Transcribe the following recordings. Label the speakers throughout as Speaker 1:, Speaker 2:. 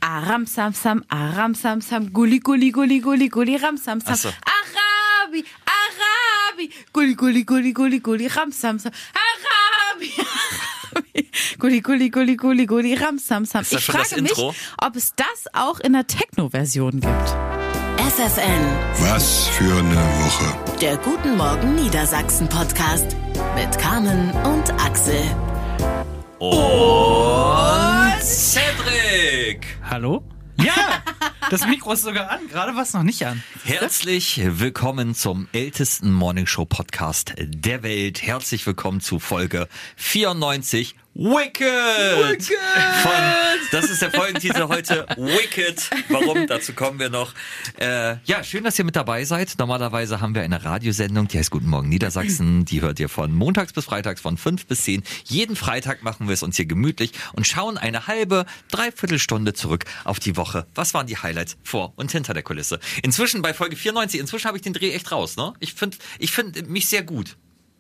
Speaker 1: Aram Samsam, Aram Samsam, Gulli, Gulli, Gulli, Gulli, Gulli, Ram Samsam.
Speaker 2: So.
Speaker 1: Arabi, Arabi, Gulli, Gulli, Gulli, Gulli, Gulli, Ram Samsam. Arabi, Arabi, Gulli, Gulli, Gulli, Gulli, Gulli, Ram Samsam.
Speaker 2: Ist das
Speaker 1: Ich
Speaker 2: schon das
Speaker 1: frage mich,
Speaker 2: Intro?
Speaker 1: ob es das auch in der Techno-Version gibt.
Speaker 3: FFN,
Speaker 4: Was für eine Woche.
Speaker 3: der Guten Morgen Niedersachsen Podcast mit Carmen und Axel.
Speaker 2: Und Cedric!
Speaker 5: Hallo? Ja, das Mikro ist sogar an. Gerade war es noch nicht an.
Speaker 2: Herzlich willkommen zum ältesten Morningshow-Podcast der Welt. Herzlich willkommen zu Folge 94. Wicked! Das ist der Folgentitel heute. Wicked. Warum? Dazu kommen wir noch. Ja, schön, dass ihr mit dabei seid. Normalerweise haben wir eine Radiosendung, die heißt Guten Morgen Niedersachsen. Die hört ihr von montags bis freitags von 5 bis 10. Jeden Freitag machen wir es uns hier gemütlich und schauen eine halbe, dreiviertel Stunde zurück auf die Woche. Was waren die Highlights vor und hinter der Kulisse? Inzwischen bei Folge 94, inzwischen habe ich den Dreh echt raus, ne? Ich find mich sehr gut.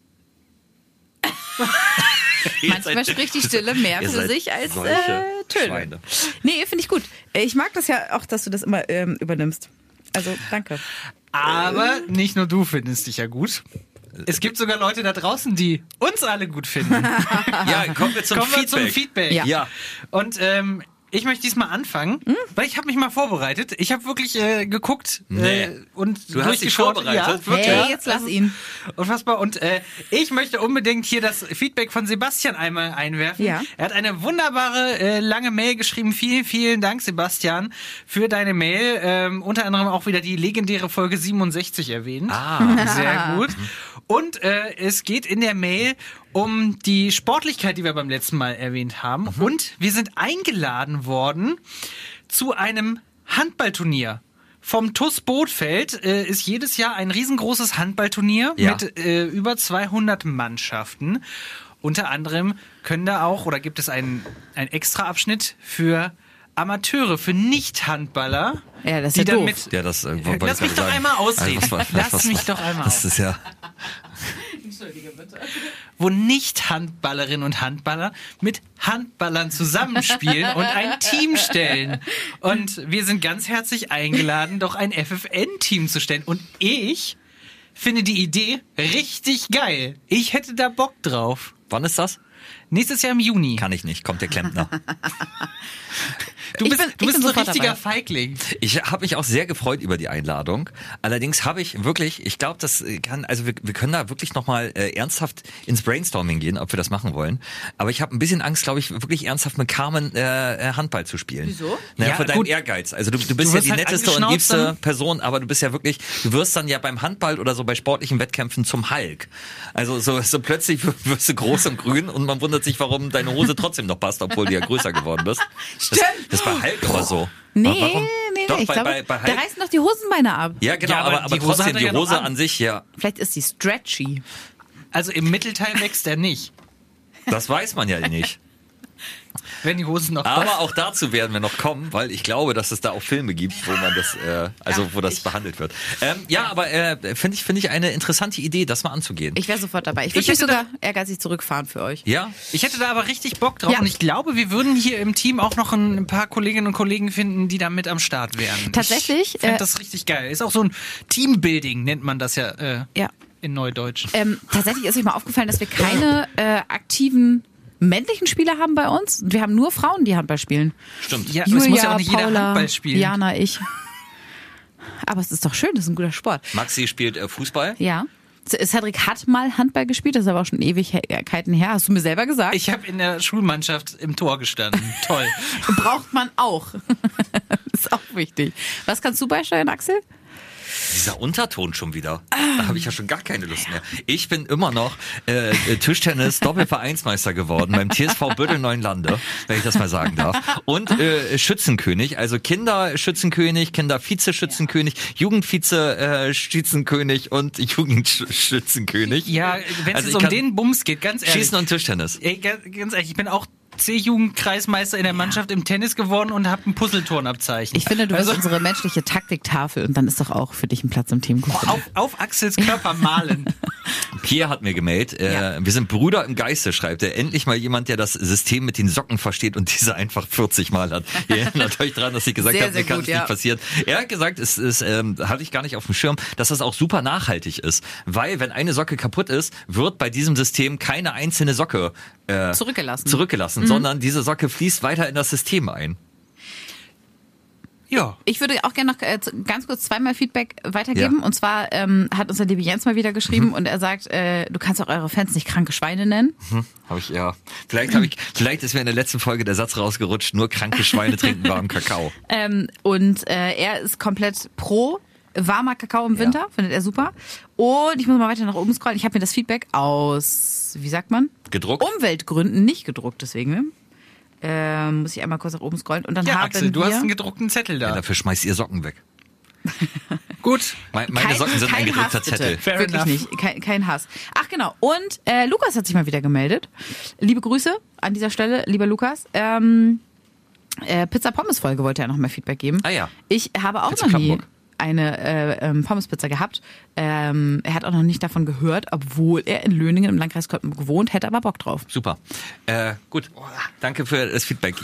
Speaker 1: Manchmal spricht die Stille mehr
Speaker 2: Ihr
Speaker 1: für
Speaker 2: seid
Speaker 1: sich als
Speaker 2: solche
Speaker 1: Töne.
Speaker 2: Schweine.
Speaker 1: Nee, finde ich gut. Ich mag das ja auch, dass du das immer übernimmst. Also, danke.
Speaker 5: Aber nicht nur du findest dich ja gut. Es gibt sogar Leute da draußen, die uns alle gut finden.
Speaker 2: Ja, kommen wir zum Feedback.
Speaker 1: Ja.
Speaker 2: Ja.
Speaker 5: Und ich möchte diesmal anfangen, weil ich habe mich mal vorbereitet. Ich habe wirklich geguckt
Speaker 2: Nee.
Speaker 5: und
Speaker 2: Du hast dich
Speaker 5: durchgeschaut.
Speaker 2: vorbereitet?
Speaker 5: Ja, wirklich.
Speaker 1: Hey, jetzt lass ihn.
Speaker 5: Unfassbar. Und ich möchte unbedingt hier das Feedback von Sebastian einmal einwerfen.
Speaker 1: Ja.
Speaker 5: Er hat eine wunderbare, lange Mail geschrieben. Vielen, vielen Dank, Sebastian, für deine Mail. Unter anderem auch wieder die legendäre Folge 67 erwähnt. Sehr gut. Und es geht in der Mail um die Sportlichkeit, die wir beim letzten Mal erwähnt haben. Und wir sind eingeladen worden zu einem Handballturnier. Vom TuS Bothfeld ist jedes Jahr ein riesengroßes Handballturnier
Speaker 2: Ja.
Speaker 5: mit über 200 Mannschaften. Unter anderem können da auch, oder gibt es einen extra Abschnitt für Amateure, für Nicht-Handballer.
Speaker 1: Ja, das ist
Speaker 5: die
Speaker 1: ja
Speaker 5: dann
Speaker 1: doof.
Speaker 5: mit.
Speaker 2: Ja, das wollte ich
Speaker 5: Lass mich
Speaker 2: gerade
Speaker 5: doch
Speaker 2: sagen.
Speaker 5: einmal ausreden.
Speaker 2: Also,
Speaker 5: Lass mich doch einmal
Speaker 2: Das ist ja...
Speaker 5: Wo Nicht-Handballerinnen und Handballer mit Handballern zusammenspielen und ein Team stellen. Und wir sind ganz herzlich eingeladen, doch ein FFN-Team zu stellen. Und ich finde die Idee richtig geil. Ich hätte da Bock drauf.
Speaker 2: Wann ist das?
Speaker 5: Nächstes Jahr im Juni.
Speaker 2: Kann ich nicht, kommt der Klempner.
Speaker 5: Du bist
Speaker 1: ich bin
Speaker 5: ein
Speaker 1: sofort
Speaker 5: richtiger
Speaker 1: dabei.
Speaker 5: Feigling.
Speaker 2: Ich habe mich auch sehr gefreut über die Einladung. Allerdings habe ich wirklich, ich glaube, das kann, also wir können da wirklich nochmal ernsthaft ins Brainstorming gehen, ob wir das machen wollen. Aber ich habe ein bisschen Angst, glaube ich, wirklich ernsthaft mit Carmen
Speaker 1: Handball
Speaker 2: zu spielen.
Speaker 1: Wieso?
Speaker 2: Naja,
Speaker 5: Ja,
Speaker 2: von deinem
Speaker 5: gut.
Speaker 2: Ehrgeiz. Also du bist ja
Speaker 5: wirst
Speaker 2: die
Speaker 5: halt
Speaker 2: netteste und
Speaker 5: angeschnauzt
Speaker 2: liebste
Speaker 5: dann.
Speaker 2: Person, aber du bist ja wirklich, du wirst dann ja beim Handball oder so bei sportlichen Wettkämpfen zum Hulk. Also so plötzlich wirst du groß und grün und man wundert sich, warum deine Hose trotzdem noch passt, obwohl du ja größer geworden bist.
Speaker 1: Stimmt.
Speaker 2: Das ist bei Hulk aber so.
Speaker 1: Nee,
Speaker 2: Warum?
Speaker 1: nee,
Speaker 2: Doch,
Speaker 1: ich
Speaker 2: bei
Speaker 1: glaube,
Speaker 2: Hulk.
Speaker 1: da reißen doch die Hosenbeine ab.
Speaker 2: Ja, genau,
Speaker 5: Ja, aber
Speaker 2: aber
Speaker 5: die Hose
Speaker 2: trotzdem,
Speaker 5: hat er
Speaker 2: die
Speaker 5: ja noch
Speaker 2: Hose
Speaker 5: an.
Speaker 2: an sich, ja,
Speaker 1: Vielleicht ist die stretchy.
Speaker 5: Also im Mittelteil wächst er nicht,
Speaker 2: das weiß man ja nicht.
Speaker 5: wenn die Hose noch
Speaker 2: Aber auch dazu werden wir noch kommen, weil ich glaube, dass es da auch Filme gibt, wo man das, wo das behandelt wird. Ja, aber finde ich eine interessante Idee, das mal anzugehen.
Speaker 1: Ich wäre sofort dabei. Ich würde
Speaker 5: Ich
Speaker 1: mich
Speaker 5: hätte
Speaker 1: sogar ehrgeizig zurückfahren für euch.
Speaker 2: Ja?
Speaker 5: Ich hätte da aber richtig Bock drauf
Speaker 1: Ja.
Speaker 5: und ich glaube, wir würden hier im Team auch noch ein paar Kolleginnen und Kollegen finden, die da mit am Start wären.
Speaker 1: Tatsächlich,
Speaker 5: Ich fände das richtig geil. Ist auch so ein Teambuilding, nennt man das ja,
Speaker 1: Ja.
Speaker 5: in Neudeutsch.
Speaker 1: Tatsächlich ist euch mal aufgefallen, dass wir keine aktiven männlichen Spieler haben bei uns. Wir haben nur Frauen, die Handball spielen.
Speaker 2: Stimmt.
Speaker 5: Ja, aber es muss ja auch nicht jeder Handball spielen.
Speaker 1: Jana, ich. Aber es ist doch schön, das ist ein guter Sport.
Speaker 2: Maxi spielt Fußball.
Speaker 1: Ja. Cedric hat mal Handball gespielt, das ist aber auch schon Ewigkeiten her. Hast du mir selber gesagt?
Speaker 5: Ich habe in der Schulmannschaft im Tor gestanden. Toll.
Speaker 1: Braucht man auch. Ist auch wichtig. Was kannst du beisteuern, Axel?
Speaker 2: Dieser Unterton schon wieder. Da habe ich ja schon gar keine Lust mehr. Ich bin immer noch Tischtennis Doppelvereinsmeister geworden beim TSV Bödel Neuenlande, wenn ich das mal sagen darf. Und Schützenkönig, also Kinderschützenkönig, Kindervizeschützenkönig, Jugendvize-Schützenkönig und Jugendschützenkönig.
Speaker 5: Ja, wenn es
Speaker 2: Also
Speaker 5: jetzt
Speaker 2: ich
Speaker 5: um
Speaker 2: kann
Speaker 5: den Bums geht, ganz ehrlich.
Speaker 2: Schießen und Tischtennis.
Speaker 5: Ey, ganz ehrlich, ich bin auch C-Jugendkreismeister in der Mannschaft im Tennis geworden und habe ein Puzzleturnabzeichen.
Speaker 1: Ich finde, du bist unsere menschliche Taktiktafel und dann ist doch auch für dich ein Platz im Team gut.
Speaker 5: Auf Axels Körper malen.
Speaker 2: Pierre hat mir gemeldet, wir sind Brüder im Geiste, schreibt er. Endlich mal jemand, der das System mit den Socken versteht und diese einfach 40 Mal hat. Ihr erinnert euch dran, dass ich gesagt habe, mir kann es nicht passieren. Er hat gesagt, es hatte ich gar nicht auf dem Schirm, dass das auch super nachhaltig ist. Weil, wenn eine Socke kaputt ist, wird bei diesem System keine einzelne Socke zurückgelassen, sondern diese Socke fließt weiter in das System ein.
Speaker 5: Ja.
Speaker 1: Ich würde auch gerne noch ganz kurz zweimal Feedback weitergeben. Ja. Und zwar hat uns der liebe Jens mal wieder geschrieben und er sagt, du kannst auch eure Fans nicht kranke Schweine nennen.
Speaker 2: Habe ich, ja. Vielleicht ist mir in der letzten Folge der Satz rausgerutscht, nur kranke Schweine trinken warmen Kakao.
Speaker 1: Und er ist komplett pro warmer Kakao im Winter, findet er super. Und ich muss mal weiter nach oben scrollen. Ich habe mir das Feedback aus, wie sagt man?
Speaker 2: Gedruckt?
Speaker 1: Umweltgründen nicht gedruckt, deswegen. Muss ich einmal kurz nach oben scrollen. Und dann haben
Speaker 5: Axel, du hast einen gedruckten Zettel da.
Speaker 2: Ja, dafür schmeißt ihr Socken weg.
Speaker 5: Gut.
Speaker 2: Meine Socken sind ein gedruckter Zettel.
Speaker 1: Wirklich enough. Nicht. Kein Hass. Ach genau. Und Lukas hat sich mal wieder gemeldet. Liebe Grüße an dieser Stelle, lieber Lukas. Pizza-Pommes-Folge wollte er noch mal Feedback geben.
Speaker 2: Ah ja.
Speaker 1: Ich habe auch
Speaker 2: Pizza
Speaker 1: noch nie
Speaker 2: Kloppenburg.
Speaker 1: eine Pommes-Pizza gehabt. Er hat auch noch nicht davon gehört, obwohl er in Löningen im Landkreis Kloppenburg gewohnt, hätte aber Bock drauf.
Speaker 2: Super. Gut. Danke für das Feedback.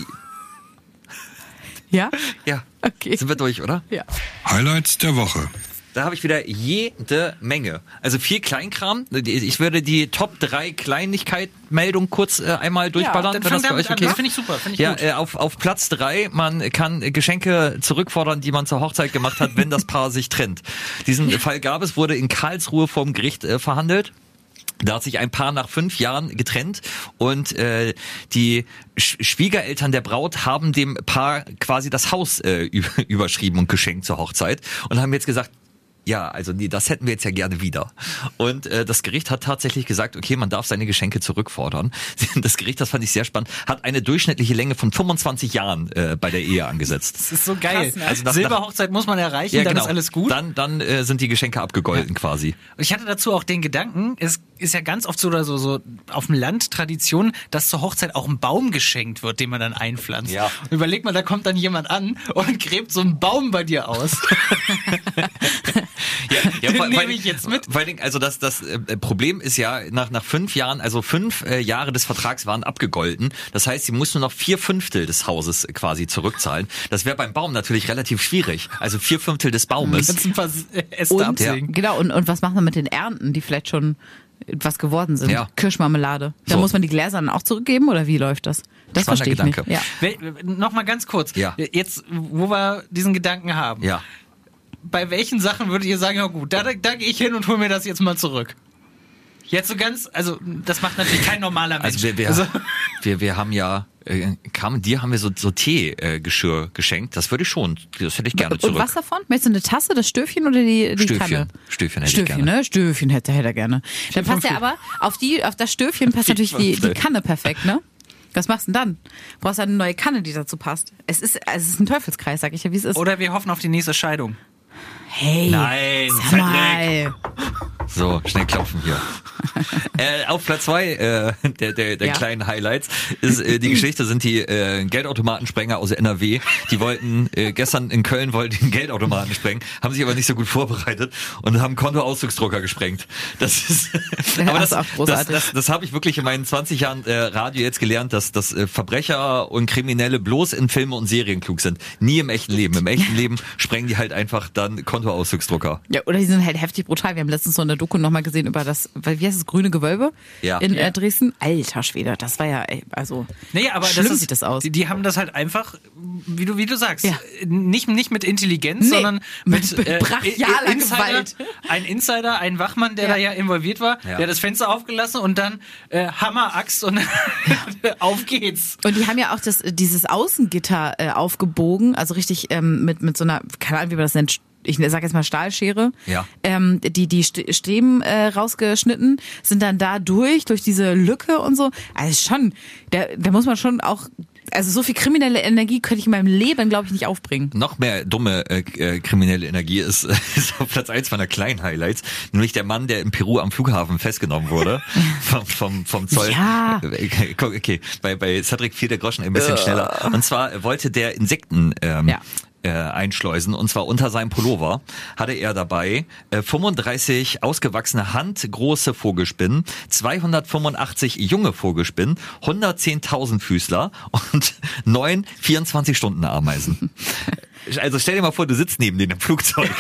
Speaker 1: Ja?
Speaker 2: Ja.
Speaker 1: Okay.
Speaker 2: Sind wir durch, oder?
Speaker 1: Ja.
Speaker 4: Highlights der Woche.
Speaker 2: Da habe ich wieder jede Menge. Also viel Kleinkram. Ich würde die Top 3 Kleinigkeit-Meldung kurz einmal durchballern.
Speaker 5: Dann
Speaker 2: wenn
Speaker 5: fang
Speaker 2: das für
Speaker 5: damit
Speaker 2: euch okay
Speaker 5: an. Das
Speaker 2: ist.
Speaker 5: finde ich super. Finde ich gut.
Speaker 2: Auf Platz 3, man kann Geschenke zurückfordern, die man zur Hochzeit gemacht hat, wenn das Paar sich trennt. Diesen Fall gab es, wurde in Karlsruhe vorm Gericht verhandelt. Da hat sich ein Paar nach 5 Jahren getrennt und die Schwiegereltern der Braut haben dem Paar quasi das Haus überschrieben und geschenkt zur Hochzeit und haben jetzt gesagt, ja, also nee, das hätten wir jetzt ja gerne wieder. Und das Gericht hat tatsächlich gesagt, okay, man darf seine Geschenke zurückfordern. Das Gericht, das fand ich sehr spannend, hat eine durchschnittliche Länge von 25 Jahren bei der Ehe angesetzt.
Speaker 5: Das ist so geil.
Speaker 1: Krass, ne?
Speaker 2: Also
Speaker 5: Silberhochzeit muss man erreichen, dann ist alles gut.
Speaker 2: Dann sind die Geschenke abgegolten quasi.
Speaker 5: Und ich hatte dazu auch den Gedanken, es ist ja ganz oft so oder so auf dem Land Tradition, dass zur Hochzeit auch ein Baum geschenkt wird, den man dann einpflanzt.
Speaker 2: Ja.
Speaker 5: Und überleg mal, da kommt dann jemand an und gräbt so einen Baum bei dir aus.
Speaker 2: Ja,
Speaker 5: Den nehme ich jetzt mit.
Speaker 2: Vor allen Dingen, also das Problem ist ja, nach 5 Jahren, also 5 Jahre des Vertrags waren abgegolten. Das heißt, sie muss nur noch 4/5 des Hauses quasi zurückzahlen. Das wäre beim Baum natürlich relativ schwierig. Also 4/5 des Baumes.
Speaker 5: Kannst ein paar Äste absägen.
Speaker 1: Genau, und was macht man mit den Ernten, die vielleicht schon was geworden sind?
Speaker 2: Ja.
Speaker 1: Kirschmarmelade. Da
Speaker 2: So.
Speaker 1: muss man die Gläser dann auch zurückgeben oder wie läuft das? Das
Speaker 2: Spannender
Speaker 1: verstehe ich
Speaker 2: Gedanke.
Speaker 1: nicht. Ja.
Speaker 5: Nochmal ganz kurz.
Speaker 2: Ja.
Speaker 5: Jetzt, wo wir diesen Gedanken haben.
Speaker 2: Ja.
Speaker 5: Bei welchen Sachen würdet ihr sagen, ja gut, da gehe ich hin und hole mir das jetzt mal zurück? Jetzt so ganz, also das macht natürlich kein normaler Mensch.
Speaker 2: Also wir haben ja, dir haben wir so Teegeschirr geschenkt. Das würde ich schon, das hätte ich gerne zurück.
Speaker 1: Und was davon? Möchtest du eine Tasse, das Stöfchen oder die Kanne?
Speaker 2: Stöfchen hätte ich gerne.
Speaker 1: Ne? Stöfchen hätte er gerne. Dann passt ja aber, auf das Stöfchen passt natürlich die Kanne perfekt, ne? Was machst du denn dann? Du brauchst eine neue Kanne, die dazu passt. Es ist ein Teufelskreis, sag ich ja, wie es ist.
Speaker 5: Oder wir hoffen auf die nächste Scheidung.
Speaker 1: Hey,
Speaker 2: Nein,
Speaker 1: sag mal.
Speaker 2: So, schnell klopfen hier. Auf Platz 2 der kleinen Highlights ist die Geschichte, sind die Geldautomatensprenger aus NRW. Die wollten gestern in Köln den Geldautomaten sprengen, haben sich aber nicht so gut vorbereitet und haben Kontoauszugsdrucker gesprengt. Das ist aber
Speaker 1: Das ist auch großartig.
Speaker 2: das habe ich wirklich in meinen 20 Jahren Radio jetzt gelernt, dass Verbrecher und Kriminelle bloß in Filme und Serien klug sind. Nie im echten Leben. Im echten Leben sprengen die halt einfach dann Kontoauszugsdrucker.
Speaker 1: Ja, oder die sind halt heftig brutal. Wir haben letztens so in der Doku nochmal gesehen über das, wie heißt das, grüne Gewölbe in Dresden. Alter Schwede, das war ja, also
Speaker 5: Nee, aber
Speaker 1: schlimm sieht das aus.
Speaker 5: Die haben das halt einfach, wie du sagst,
Speaker 1: Ja.
Speaker 5: nicht mit Intelligenz,
Speaker 1: Nee,
Speaker 5: sondern mit
Speaker 1: brachialer
Speaker 5: Insider,
Speaker 1: Gewalt.
Speaker 5: ein Insider, ein Wachmann, der
Speaker 1: Ja.
Speaker 5: da ja involviert war,
Speaker 2: Ja.
Speaker 5: der hat das Fenster aufgelassen und dann Hammer, Axt und auf geht's.
Speaker 1: Und die haben ja auch dieses Außengitter aufgebogen, also richtig mit so einer, keine Ahnung, wie man das nennt, ich sag jetzt mal Stahlschere.
Speaker 2: Ja.
Speaker 1: Die Stäben rausgeschnitten, sind dann da durch diese Lücke und so. Also schon, da muss man schon auch Also so viel kriminelle Energie könnte ich in meinem Leben, glaube ich, nicht aufbringen.
Speaker 2: Noch mehr dumme kriminelle Energie ist auf Platz 1 meiner kleinen Highlights, nämlich der Mann, der in Peru am Flughafen festgenommen wurde vom Zoll.
Speaker 1: Ja.
Speaker 2: Okay, bei Cedric fiel der Groschen ein bisschen schneller. Und zwar wollte der Insekten einschleusen, und zwar unter seinem Pullover hatte er dabei 35 ausgewachsene handgroße Vogelspinnen, 285 junge Vogelspinnen, 110 Tausendfüßler und 9 24-Stunden-Ameisen. Also stell dir mal vor, du sitzt neben denen im Flugzeug.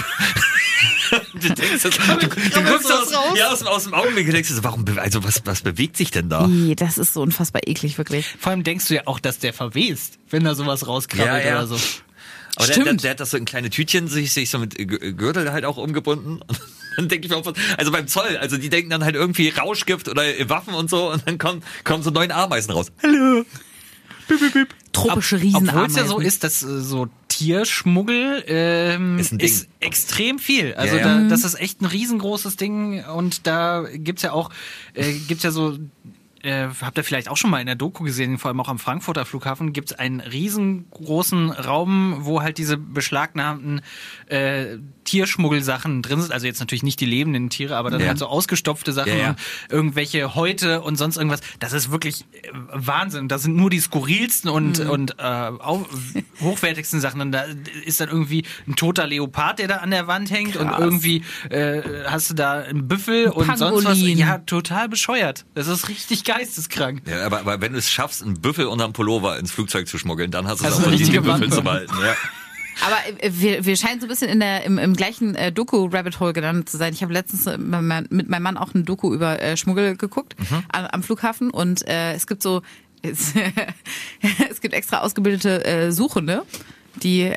Speaker 2: Du denkst, du guckst aus dem Augenwinkel, denkst du, was bewegt sich denn da?
Speaker 1: Das ist so unfassbar eklig, wirklich.
Speaker 5: Vor allem denkst du ja auch, dass der verwest, wenn da sowas rauskrabbelt oder so.
Speaker 2: Aber der hat das so in kleine Tütchen sich so mit Gürtel halt auch umgebunden. Und dann denke ich mir auch, also beim Zoll, also die denken dann halt irgendwie Rauschgift oder Waffen und so, und dann kommen so 9 Ameisen raus. Hallo.
Speaker 1: Bip, bip, bip. Tropische Riesenameisen.
Speaker 5: Obwohl es ja so ist, dass so Tierschmuggel ist extrem viel. Also das ist echt ein riesengroßes Ding, und da gibt's ja auch so, habt ihr vielleicht auch schon mal in der Doku gesehen, vor allem auch am Frankfurter Flughafen, gibt's einen riesengroßen Raum, wo halt diese beschlagnahmten Tierschmuggelsachen drin sind. Also jetzt natürlich nicht die lebenden Tiere, aber dann halt so ausgestopfte Sachen, und irgendwelche Häute und sonst irgendwas. Das ist wirklich Wahnsinn. Das sind nur die skurrilsten und hochwertigsten Sachen. Und da ist dann irgendwie ein toter Leopard, der da an der Wand hängt. Krass. Und irgendwie hast du da einen Büffel und sonst was. Ja, total bescheuert. Das ist richtig geisteskrank.
Speaker 2: Ja, aber wenn du es schaffst, einen Büffel unterm Pullover ins Flugzeug zu schmuggeln, dann hast du es auch verdient, den Büffel zu behalten. Ja.
Speaker 1: Aber wir scheinen so ein bisschen im gleichen Doku-Rabbit-Hole gelandet zu sein. Ich habe letztens mit meinem Mann auch eine Doku über Schmuggel geguckt am Flughafen, und es gibt es gibt extra ausgebildete Suchende, die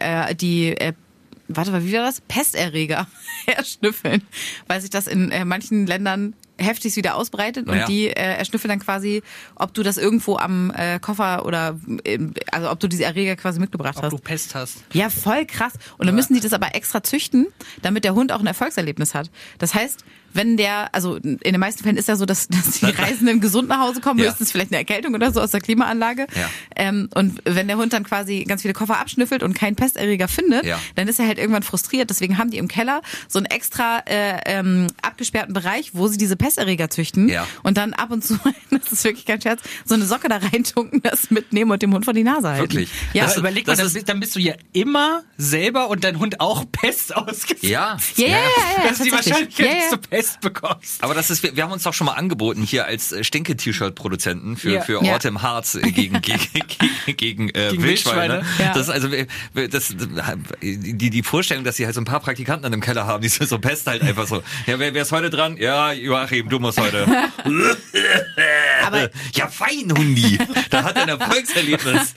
Speaker 1: warte mal, wie war das? Pesterreger erschnüffeln, weil sich das in manchen Ländern heftig wieder ausbreitet, und die erschnüffeln dann quasi, ob du das irgendwo am Koffer oder also ob du diese Erreger quasi mitgebracht hast.
Speaker 5: Ob du Pest hast.
Speaker 1: Ja, voll krass. Und dann müssen die das aber extra züchten, damit der Hund auch ein Erfolgserlebnis hat. Das heißt, wenn also in den meisten Fällen ist ja so, dass die Reisenden gesund nach Hause kommen, höchstens vielleicht eine Erkältung oder so aus der Klimaanlage. Ja. Und wenn der Hund dann quasi ganz viele Koffer abschnüffelt und keinen Pesterreger findet, dann ist er halt irgendwann frustriert. Deswegen haben die im Keller so einen extra abgesperrten Bereich, wo sie diese Pesterreger züchten, und dann ab und zu, das ist wirklich kein Scherz, so eine Socke da reintunken, das mitnehmen und dem Hund vor die Nase halten.
Speaker 2: Wirklich?
Speaker 1: Ja.
Speaker 5: Überleg mal, dann bist du ja immer selber und dein Hund auch Pest ausgesetzt.
Speaker 2: Ja.
Speaker 5: Das ist die Wahrscheinlichkeit, dass du Pest bekommst.
Speaker 2: Aber wir haben uns doch schon mal angeboten hier als Stinke-T-Shirt-Produzenten für Orte im Harz gegen Wildschweine.
Speaker 1: Ja.
Speaker 2: Das ist also die Vorstellung, dass sie halt so ein paar Praktikanten dann im Keller haben, die so Pest halt einfach so. Ja, wer ist heute dran? Ja, Joachim, du musst heute.
Speaker 1: Aber
Speaker 2: ja, fein, Hundi. Da hat er ein Erfolgserlebnis.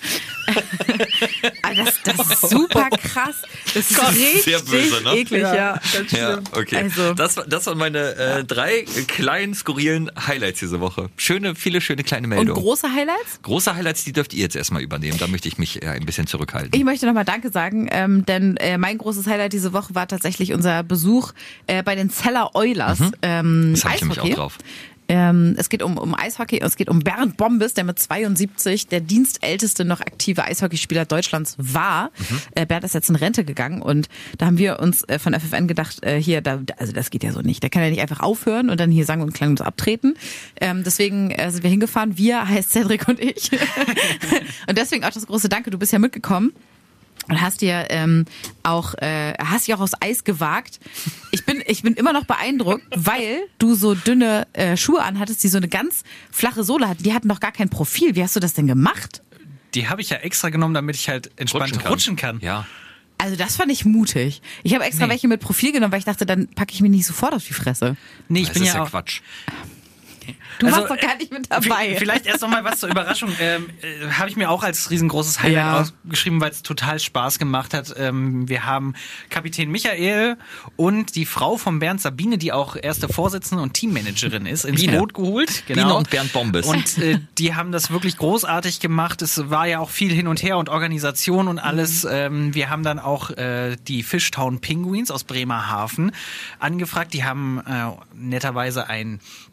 Speaker 1: Das ist super krass. Das ist richtig
Speaker 2: sehr böse, ne?
Speaker 1: eklig, ja.
Speaker 5: Ganz schlimm.
Speaker 2: Ja, okay.
Speaker 1: Also.
Speaker 2: Das waren meine 3 kleinen, skurrilen Highlights diese Woche. Viele schöne kleine Meldungen.
Speaker 1: Und große Highlights?
Speaker 2: Große Highlights, die dürft ihr jetzt erstmal übernehmen. Da möchte ich mich ein bisschen zurückhalten.
Speaker 1: Ich möchte nochmal Danke sagen, denn mein großes Highlight diese Woche war tatsächlich unser Besuch bei den Zeller Oilers.
Speaker 2: Das habe ich nämlich auch drauf.
Speaker 1: Es geht um Eishockey, es geht um Bernd Bombes, der mit 72 der dienstälteste noch aktive Eishockeyspieler Deutschlands war. Bernd ist jetzt in Rente gegangen, und da haben wir uns von FFN gedacht, also das geht ja so nicht. Der kann ja nicht einfach aufhören und dann hier sang- und klanglos abtreten. Deswegen sind wir hingefahren. Wir heißt Cedric und ich. Und deswegen auch das große Danke, du bist ja mitgekommen. Und hast dir auch aufs Eis gewagt. Ich bin immer noch beeindruckt, weil du so dünne Schuhe anhattest, die so eine ganz flache Sohle hatten. Die hatten doch gar kein Profil. Wie hast du das denn gemacht?
Speaker 5: Die habe ich ja extra genommen, damit ich halt entspannt rutschen kann.
Speaker 2: Ja.
Speaker 1: Also das fand ich mutig. Ich habe extra welche mit Profil genommen, weil ich dachte, dann packe ich mir nicht sofort auf die Fresse.
Speaker 5: Nee,
Speaker 2: Das ist ja Quatsch.
Speaker 1: Du warst doch gar nicht mit dabei.
Speaker 5: Vielleicht erst noch mal was zur Überraschung. Habe ich mir auch als riesengroßes Highlight ausgeschrieben, weil es total Spaß gemacht hat. Wir haben Kapitän Michael und die Frau von Bernd, Sabine, die auch erste Vorsitzende und Teammanagerin ist, ins Boot geholt. Genau.
Speaker 2: Biene und Bernd Bombes.
Speaker 5: Und die haben das wirklich großartig gemacht. Es war ja auch viel hin und her und Organisation und alles. Wir haben dann auch die Fishtown Penguins aus Bremerhaven angefragt. Die haben netterweise ein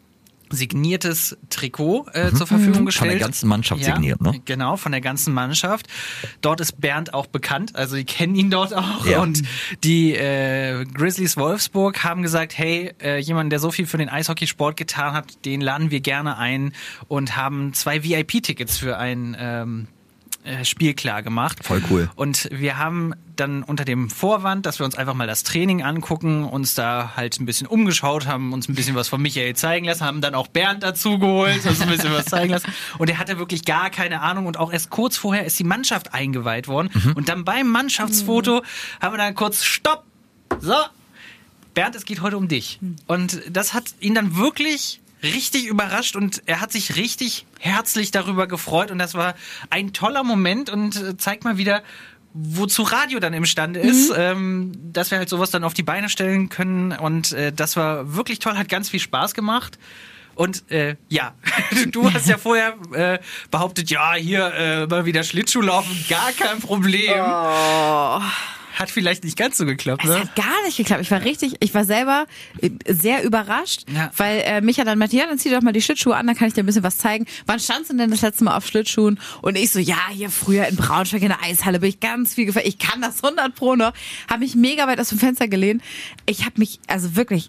Speaker 5: signiertes Trikot zur Verfügung gestellt.
Speaker 2: Von der ganzen Mannschaft signiert, ne?
Speaker 5: Genau, von der ganzen Mannschaft. Dort ist Bernd auch bekannt, also die kennen ihn dort auch.
Speaker 2: Ja.
Speaker 5: Und die Grizzlies Wolfsburg haben gesagt, hey, jemand, der so viel für den Eishockeysport getan hat, den laden wir gerne ein und haben 2 VIP-Tickets für ein Spiel klar gemacht.
Speaker 2: Voll cool.
Speaker 5: Und wir haben dann unter dem Vorwand, dass wir uns einfach mal das Training angucken, uns da halt ein bisschen umgeschaut haben, uns ein bisschen was von Michael zeigen lassen, haben dann auch Bernd dazu geholt, uns ein bisschen was zeigen lassen. Und er hatte wirklich gar keine Ahnung und auch erst kurz vorher ist die Mannschaft eingeweiht worden. Und dann beim Mannschaftsfoto haben wir dann kurz Stopp! So, Bernd, es geht heute um dich. Und das hat ihn dann wirklich richtig überrascht und er hat sich richtig herzlich darüber gefreut und das war ein toller Moment und zeigt mal wieder, wozu Radio dann imstande ist, dass wir halt sowas dann auf die Beine stellen können und das war wirklich toll, hat ganz viel Spaß gemacht. Und ja, du hast ja vorher behauptet, ja, hier mal wieder Schlittschuhlaufen, gar kein Problem.
Speaker 1: Oh.
Speaker 5: Hat vielleicht nicht ganz so geklappt,
Speaker 1: Es
Speaker 5: ne?
Speaker 1: hat gar nicht geklappt. Ich war selber sehr überrascht,
Speaker 5: Ja.
Speaker 1: weil Micha dann meinte, ja, dann zieh doch mal die Schlittschuhe an, dann kann ich dir ein bisschen was zeigen. Wann standst du denn das letzte Mal auf Schlittschuhen? Und ich so, ja, hier früher in Braunschweig in der Eishalle bin ich ganz viel gefahren. Ich kann das 100 Pro noch. Habe mich mega weit aus dem Fenster gelehnt. Ich habe mich, also wirklich,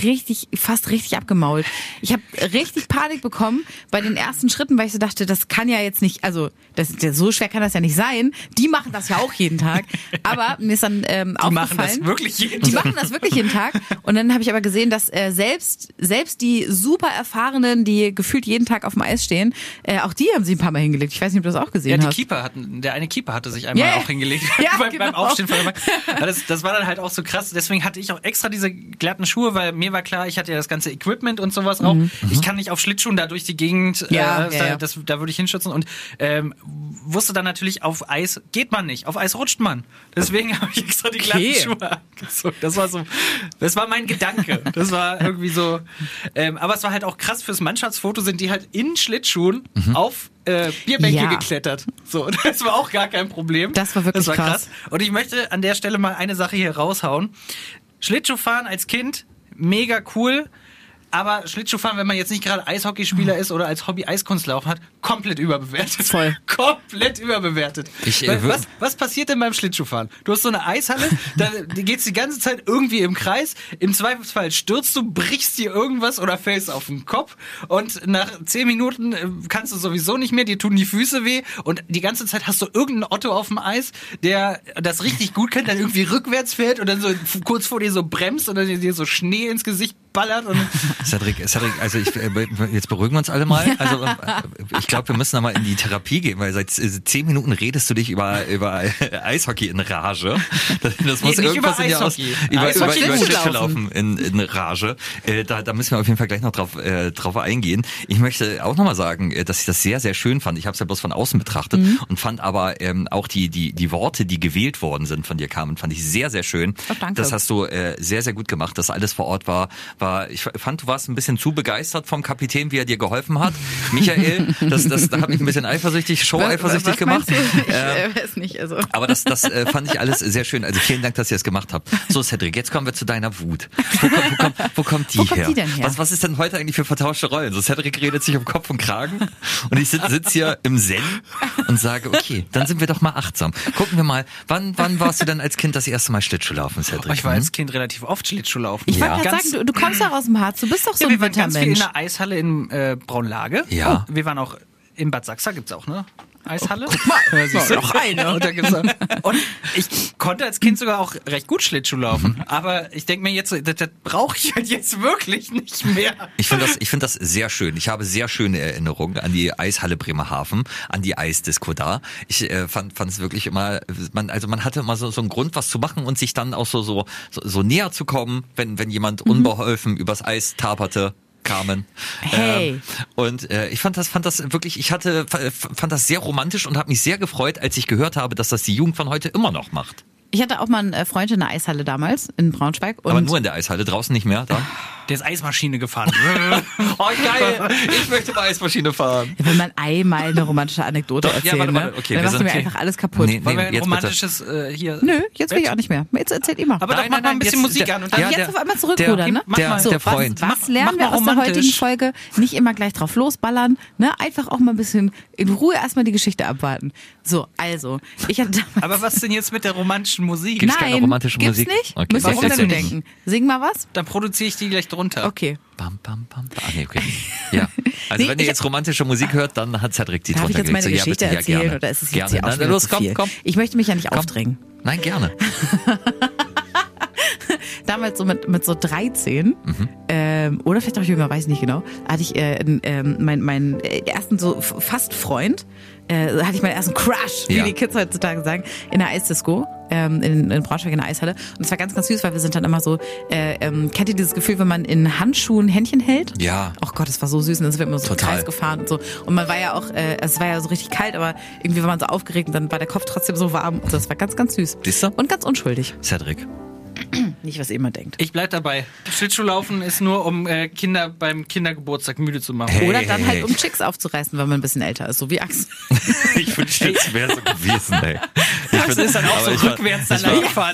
Speaker 1: fast richtig abgemault. Ich habe richtig Panik bekommen bei den ersten Schritten, weil ich so dachte, das kann ja jetzt nicht, also so schwer kann das ja nicht sein. Die machen das ja auch jeden Tag. Aber mir ist dann
Speaker 5: Die machen
Speaker 1: aufgefallen,
Speaker 5: das wirklich jeden
Speaker 1: die
Speaker 5: Tag.
Speaker 1: machen das wirklich jeden Tag. Und dann habe ich aber gesehen, dass selbst die super Erfahrenen, die gefühlt jeden Tag auf dem Eis stehen, auch die haben sie ein paar Mal hingelegt. Ich weiß nicht, ob du das auch gesehen
Speaker 5: Ja,
Speaker 1: hast.
Speaker 5: der eine Keeper hatte sich einmal
Speaker 1: Yeah.
Speaker 5: auch hingelegt
Speaker 1: Ja,
Speaker 5: beim
Speaker 1: genau.
Speaker 5: Aufstehen von der Bank. Das war dann halt auch so krass. Deswegen hatte ich auch extra diese glatten Schuhe, weil mir war klar, ich hatte ja das ganze Equipment und sowas auch. Ich kann nicht auf Schlittschuhen da durch die Gegend,
Speaker 1: Ja, ja.
Speaker 5: da würde ich hinschützen und wusste dann natürlich, auf Eis geht man nicht. Auf Eis rutscht man. Deswegen habe ich extra die glatten Schuhe angezogen. Das war mein Gedanke. Das war irgendwie so. Aber es war halt auch krass, fürs Mannschaftsfoto sind die halt in Schlittschuhen auf Bierbänke
Speaker 1: Ja.
Speaker 5: geklettert. So, das war auch gar kein Problem.
Speaker 1: Das war wirklich krass.
Speaker 5: Und ich möchte an der Stelle mal eine Sache hier raushauen. Schlittschuhfahren als Kind, mega cool. Aber Schlittschuhfahren, wenn man jetzt nicht gerade Eishockeyspieler ist oder als Hobby Eiskunstlaufen hat, komplett überbewertet.
Speaker 1: Voll.
Speaker 5: Komplett überbewertet. Was passiert denn beim Schlittschuhfahren? Du hast so eine Eishalle, da geht's die ganze Zeit irgendwie im Kreis. Im Zweifelsfall stürzt du, brichst dir irgendwas oder fällst auf den Kopf. Und nach 10 Minuten kannst du sowieso nicht mehr, dir tun die Füße weh. Und die ganze Zeit hast du irgendeinen Otto auf dem Eis, der das richtig gut kennt, dann irgendwie rückwärts fährt und dann so kurz vor dir so bremst oder dir so Schnee ins Gesicht ballert. Und
Speaker 2: Cedric, also jetzt beruhigen wir uns alle mal. Also ich glaube, wir müssen da mal in die Therapie gehen, weil seit 10 Minuten redest du dich über Eishockey in Rage. Das muss
Speaker 5: Nee, nicht
Speaker 2: irgendwas
Speaker 5: über
Speaker 2: in dir aus
Speaker 5: Eishockey.
Speaker 2: über
Speaker 5: Eishockey.
Speaker 2: Schlittschuhlaufen in Rage. Da müssen wir auf jeden Fall gleich noch drauf eingehen. Ich möchte auch nochmal sagen, dass ich das sehr, sehr schön fand. Ich habe es ja bloß von außen betrachtet und fand aber auch die Worte, die gewählt worden sind von dir, Carmen, fand ich sehr, sehr schön.
Speaker 1: Oh, danke.
Speaker 2: Das hast du sehr, sehr gut gemacht, dass alles vor Ort war. Ich fand, du warst ein bisschen zu begeistert vom Kapitän, wie er dir geholfen hat. Michael, da habe ich ein bisschen eifersüchtig gemacht.
Speaker 1: Ich weiß nicht, also.
Speaker 2: Aber das fand ich alles sehr schön. Also vielen Dank, dass ihr es gemacht habt. So, Cedric, jetzt kommen wir zu deiner Wut. Wo kommt die
Speaker 1: Wo kommt
Speaker 2: her?
Speaker 1: die denn her?
Speaker 2: Was ist denn heute eigentlich für vertauschte Rollen? So, Cedric redet sich um Kopf und Kragen und ich sitz hier im Zen und sage, okay, dann sind wir doch mal achtsam. Gucken wir mal, wann warst du denn als Kind das erste Mal Schlittschuhlaufen, Cedric?
Speaker 5: ich war als Kind relativ oft Schlittschuhlaufen.
Speaker 1: Ich wollte
Speaker 2: Ja.
Speaker 1: gerade sagen, du kommst doch aus dem Harz, du bist doch so
Speaker 5: Ja,
Speaker 1: ein
Speaker 5: wir waren ganz viel in
Speaker 1: Wintermensch.
Speaker 5: der Eishalle in Braunlage.
Speaker 2: Ja.
Speaker 5: Wir waren auch in Bad Sachsa, gibt's auch, ne? Eishalle.
Speaker 1: Guck mal, noch eine.
Speaker 5: Und, da gibt's auch, und ich konnte als Kind sogar auch recht gut Schlittschuh laufen. Aber ich denke mir jetzt, das brauche ich halt jetzt wirklich nicht mehr.
Speaker 2: Ich finde das sehr schön. Ich habe sehr schöne Erinnerungen an die Eishalle Bremerhaven, an die Eisdisco da. Ich fand es wirklich immer, man hatte immer so einen Grund, was zu machen und sich dann auch so näher zu kommen, wenn jemand unbeholfen übers Eis taperte. Carmen.
Speaker 1: Hey.
Speaker 2: Und ich fand das wirklich, fand das sehr romantisch und habe mich sehr gefreut, als ich gehört habe, dass das die Jugend von heute immer noch macht.
Speaker 1: Ich hatte auch mal einen Freund in der Eishalle damals in Braunschweig. Und
Speaker 2: Aber nur in der Eishalle, draußen nicht mehr, da?
Speaker 5: Der ist Eismaschine gefahren.
Speaker 2: Oh, geil. Ich möchte mal Eismaschine fahren.
Speaker 1: Wenn man einmal eine romantische Anekdote
Speaker 2: Doch, ja,
Speaker 1: erzählen,
Speaker 2: warte, okay,
Speaker 1: dann
Speaker 2: wir
Speaker 1: machst du mir
Speaker 2: sind-
Speaker 1: einfach alles kaputt.
Speaker 2: Nee,
Speaker 5: Wollen wir ein
Speaker 2: jetzt
Speaker 5: romantisches hier...
Speaker 1: Nö, jetzt will ich auch nicht mehr. Jetzt erzählt ihr mal.
Speaker 5: Aber doch, mach mal ein bisschen
Speaker 2: jetzt-
Speaker 5: Musik an. Und dann
Speaker 1: Aber jetzt auf einmal zurückrudern, ne?
Speaker 5: mach mal.
Speaker 2: Der Freund.
Speaker 1: Was lernen
Speaker 5: mach
Speaker 1: wir
Speaker 5: mal
Speaker 1: aus der
Speaker 5: romantisch.
Speaker 1: heutigen Folge? Nicht immer gleich drauf losballern, ne? Einfach auch mal ein bisschen in Ruhe erstmal die Geschichte abwarten. So, also, ich hatte damals...
Speaker 5: Aber was denn jetzt mit der romantischen Musik?
Speaker 2: Gibt's keine romantische
Speaker 1: gibt's
Speaker 2: Musik?
Speaker 1: nicht?
Speaker 2: Okay,
Speaker 1: Müsst ihr
Speaker 2: was
Speaker 1: euch
Speaker 2: jetzt
Speaker 1: dazu
Speaker 2: nicht?
Speaker 1: denken. Sing mal was?
Speaker 5: Dann produziere ich die gleich drunter.
Speaker 1: Okay.
Speaker 2: Bam, bam, bam, bam. Ah, nee, okay. Ja. Also
Speaker 1: Nee,
Speaker 2: wenn ihr
Speaker 1: ich-
Speaker 2: jetzt romantische Musik hört, dann hat Cedric die
Speaker 1: Darf ich
Speaker 2: drunter
Speaker 1: jetzt meine
Speaker 2: gelegt. So,
Speaker 1: Geschichte
Speaker 2: ja, bitte,
Speaker 1: erzählen
Speaker 2: gerne.
Speaker 1: oder ist es jetzt
Speaker 2: Gerne.
Speaker 1: hier auch
Speaker 2: Nein,
Speaker 1: wieder
Speaker 2: los,
Speaker 1: zu
Speaker 2: komm,
Speaker 1: viel?
Speaker 2: komm.
Speaker 1: Ich möchte mich ja nicht
Speaker 2: Komm.
Speaker 1: aufdrängen.
Speaker 2: Nein, gerne.
Speaker 1: Damals so mit so 13 oder vielleicht auch jünger, weiß ich nicht genau, hatte ich meinen ersten so fast Freund, hatte ich meinen ersten Crush, wie
Speaker 2: Ja.
Speaker 1: die Kids heutzutage sagen, in der Eisdisco, in Braunschweig in der Eishalle. Und es war ganz, ganz süß, weil wir sind dann immer so, kennt ihr dieses Gefühl, wenn man in Handschuhen Händchen hält?
Speaker 2: Ja.
Speaker 1: Oh Gott, das war so süß und dann sind wir immer so im
Speaker 2: Total.
Speaker 1: Kreis gefahren und so. Und man war ja auch, es war ja so richtig kalt, aber irgendwie war man so aufgeregt und dann war der Kopf trotzdem so warm. Und das war ganz, ganz süß.
Speaker 2: Siehst du?
Speaker 1: Und ganz unschuldig.
Speaker 2: Cedric.
Speaker 1: Nicht, was ihr immer denkt.
Speaker 5: Ich bleib dabei. Schlittschuhlaufen ist nur, um Kinder beim Kindergeburtstag müde zu machen.
Speaker 2: Hey.
Speaker 1: Oder dann halt, um Chicks aufzureißen, wenn man ein bisschen älter ist, so wie Axel.
Speaker 2: Ich wünschte, es wäre so gewesen, ey.
Speaker 5: Das ist dann auch so rückwärts dann lang gefahren.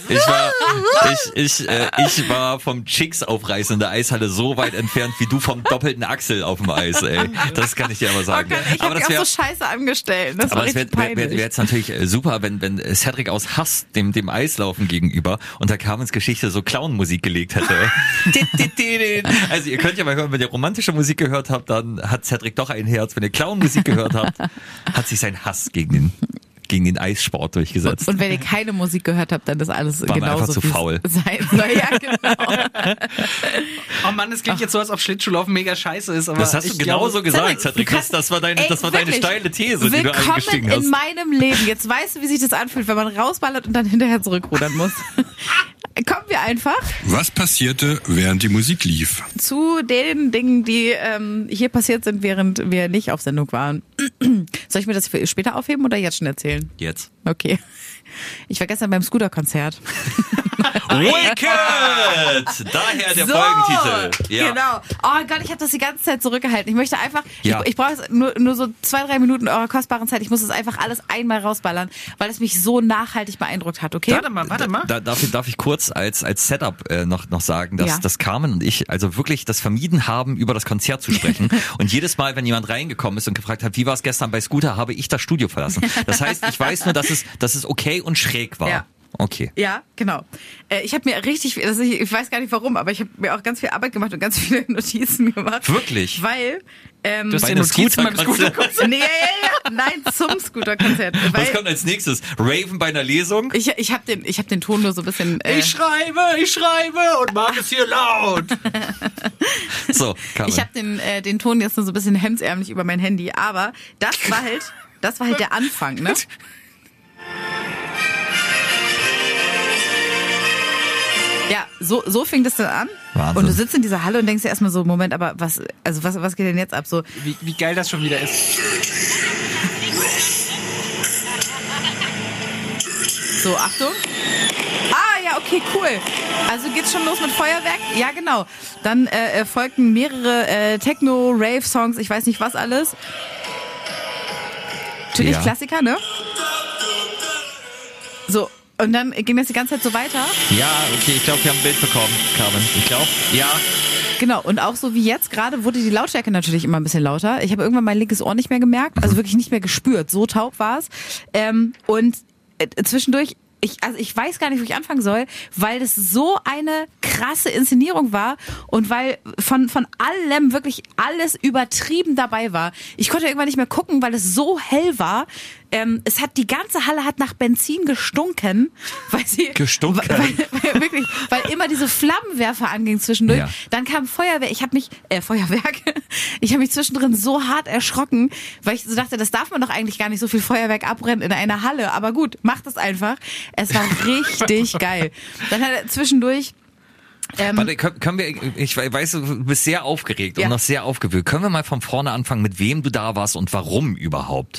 Speaker 2: Ich war vom Chicks aufreißen in der Eishalle so weit entfernt wie du vom doppelten Axel auf dem Eis, ey. Das kann ich dir aber sagen.
Speaker 1: Ich hab mich auch so scheiße angestellt. Das war
Speaker 2: Aber es
Speaker 1: richtig
Speaker 2: wäre
Speaker 1: peinlich.
Speaker 2: jetzt natürlich super, wenn Cedric aus Hass dem Eislaufen gegenüber unter Carmens Geschichte so Clown-Musik gelegt hätte. Also ihr könnt ja mal hören, wenn ihr romantische Musik gehört habt, dann hat Cedric doch ein Herz. Wenn ihr Clown-Musik gehört habt, hat sich sein Hass gegen den Eissport durchgesetzt.
Speaker 1: Und wenn ihr keine Musik gehört habt, dann ist alles
Speaker 2: War mir
Speaker 1: genauso,
Speaker 2: einfach zu
Speaker 1: wie es
Speaker 2: faul.
Speaker 1: sein soll. Ja, genau.
Speaker 5: Oh Mann, es klingt jetzt so, als ob Schlittschuhlaufen mega scheiße ist. Aber
Speaker 2: Das hast du
Speaker 5: ich
Speaker 2: genauso
Speaker 5: glaube,
Speaker 2: gesagt, Cedric. Das war deine
Speaker 1: wirklich.
Speaker 2: steile These, die du
Speaker 1: Willkommen
Speaker 2: eingestiegen
Speaker 1: in
Speaker 2: hast.
Speaker 1: meinem Leben. Jetzt weißt du, wie sich das anfühlt, wenn man rausballert und dann hinterher zurückrudern muss. Kommen wir einfach
Speaker 4: Was passierte, während die Musik lief?
Speaker 1: zu den Dingen, die hier passiert sind, während wir nicht auf Sendung waren. Soll ich mir das für später aufheben oder jetzt schon erzählen?
Speaker 2: Jetzt.
Speaker 1: Okay. Ich war gestern beim Scooter-Konzert.
Speaker 2: Wicked! Daher der Folgentitel. Ja.
Speaker 1: Genau. Oh Gott, ich habe das die ganze Zeit zurückgehalten. Ich möchte einfach,
Speaker 2: Ja.
Speaker 1: ich brauche nur so 2-3 Minuten eurer kostbaren Zeit. Ich muss das einfach alles einmal rausballern, weil es mich so nachhaltig beeindruckt hat, okay?
Speaker 5: Warte mal.
Speaker 2: Darf ich kurz als Setup noch sagen,
Speaker 1: Ja.
Speaker 2: dass Carmen und ich also wirklich das vermieden haben, über das Konzert zu sprechen. Und jedes Mal, wenn jemand reingekommen ist und gefragt hat, wie war es gestern bei Scooter, habe ich das Studio verlassen. Das heißt, ich weiß nur, dass es okay und schräg war.
Speaker 1: Ja.
Speaker 2: Okay.
Speaker 1: Ja, genau. Ich habe mir richtig, also ich weiß gar nicht warum, aber ich habe mir auch ganz viel Arbeit gemacht und ganz viele Notizen gemacht.
Speaker 2: Wirklich?
Speaker 1: Weil
Speaker 5: Du hast
Speaker 2: Bei
Speaker 5: ja
Speaker 2: einem
Speaker 5: Notizen beim
Speaker 2: Scooter-Konzert.
Speaker 5: Scooter.
Speaker 1: nee, nein, zum Scooter-Konzert.
Speaker 2: Was
Speaker 1: Weil
Speaker 2: kommt als nächstes? Raven bei einer Lesung?
Speaker 1: ich habe den Ton nur so ein bisschen.
Speaker 5: Ich schreibe und mag es hier laut.
Speaker 2: So, Carmen.
Speaker 1: Ich habe den Ton jetzt nur so ein bisschen hemdsärmlich über mein Handy, aber das war halt der Anfang, ne? Ja, so fing das dann an.
Speaker 2: Wahnsinn.
Speaker 1: Und du sitzt in dieser Halle und denkst dir erstmal so, Moment, aber was geht denn jetzt ab? So,
Speaker 5: Wie geil das schon wieder ist.
Speaker 1: So, Achtung. Ah, ja, okay, cool. Also geht's schon los mit Feuerwerk? Ja, genau. Dann folgten mehrere Techno, Rave-Songs, ich weiß nicht was alles. Natürlich
Speaker 2: Ja.
Speaker 1: Klassiker, ne? So, und dann ging das die ganze Zeit so weiter.
Speaker 2: Ja, okay, ich glaube, wir haben ein Bild bekommen, Carmen. Ich glaube, ja.
Speaker 1: Genau, und auch so wie jetzt gerade wurde die Lautstärke natürlich immer ein bisschen lauter. Ich habe irgendwann mein linkes Ohr nicht mehr gemerkt, also wirklich nicht mehr gespürt. So taub war es. Und zwischendurch, ich weiß gar nicht, wo ich anfangen soll, weil das so eine krasse Inszenierung war und weil von allem wirklich alles übertrieben dabei war. Ich konnte irgendwann nicht mehr gucken, weil es so hell war. Die ganze Halle hat nach Benzin gestunken, weil sie
Speaker 2: Gestunken?
Speaker 1: weil wirklich, weil immer diese Flammenwerfer angingen zwischendurch.
Speaker 2: Ja.
Speaker 1: Dann kam Feuerwerk. Ich habe mich zwischendrin so hart erschrocken, weil ich so dachte, das darf man doch eigentlich gar nicht so viel Feuerwerk abbrennen in einer Halle. Aber gut, macht es einfach. Es war richtig geil. Dann hat er zwischendurch
Speaker 2: Warte, können wir, ich weiß, du bist sehr aufgeregt
Speaker 1: Ja.
Speaker 2: und noch sehr aufgewühlt. Können wir mal von vorne anfangen, mit wem du da warst und warum überhaupt?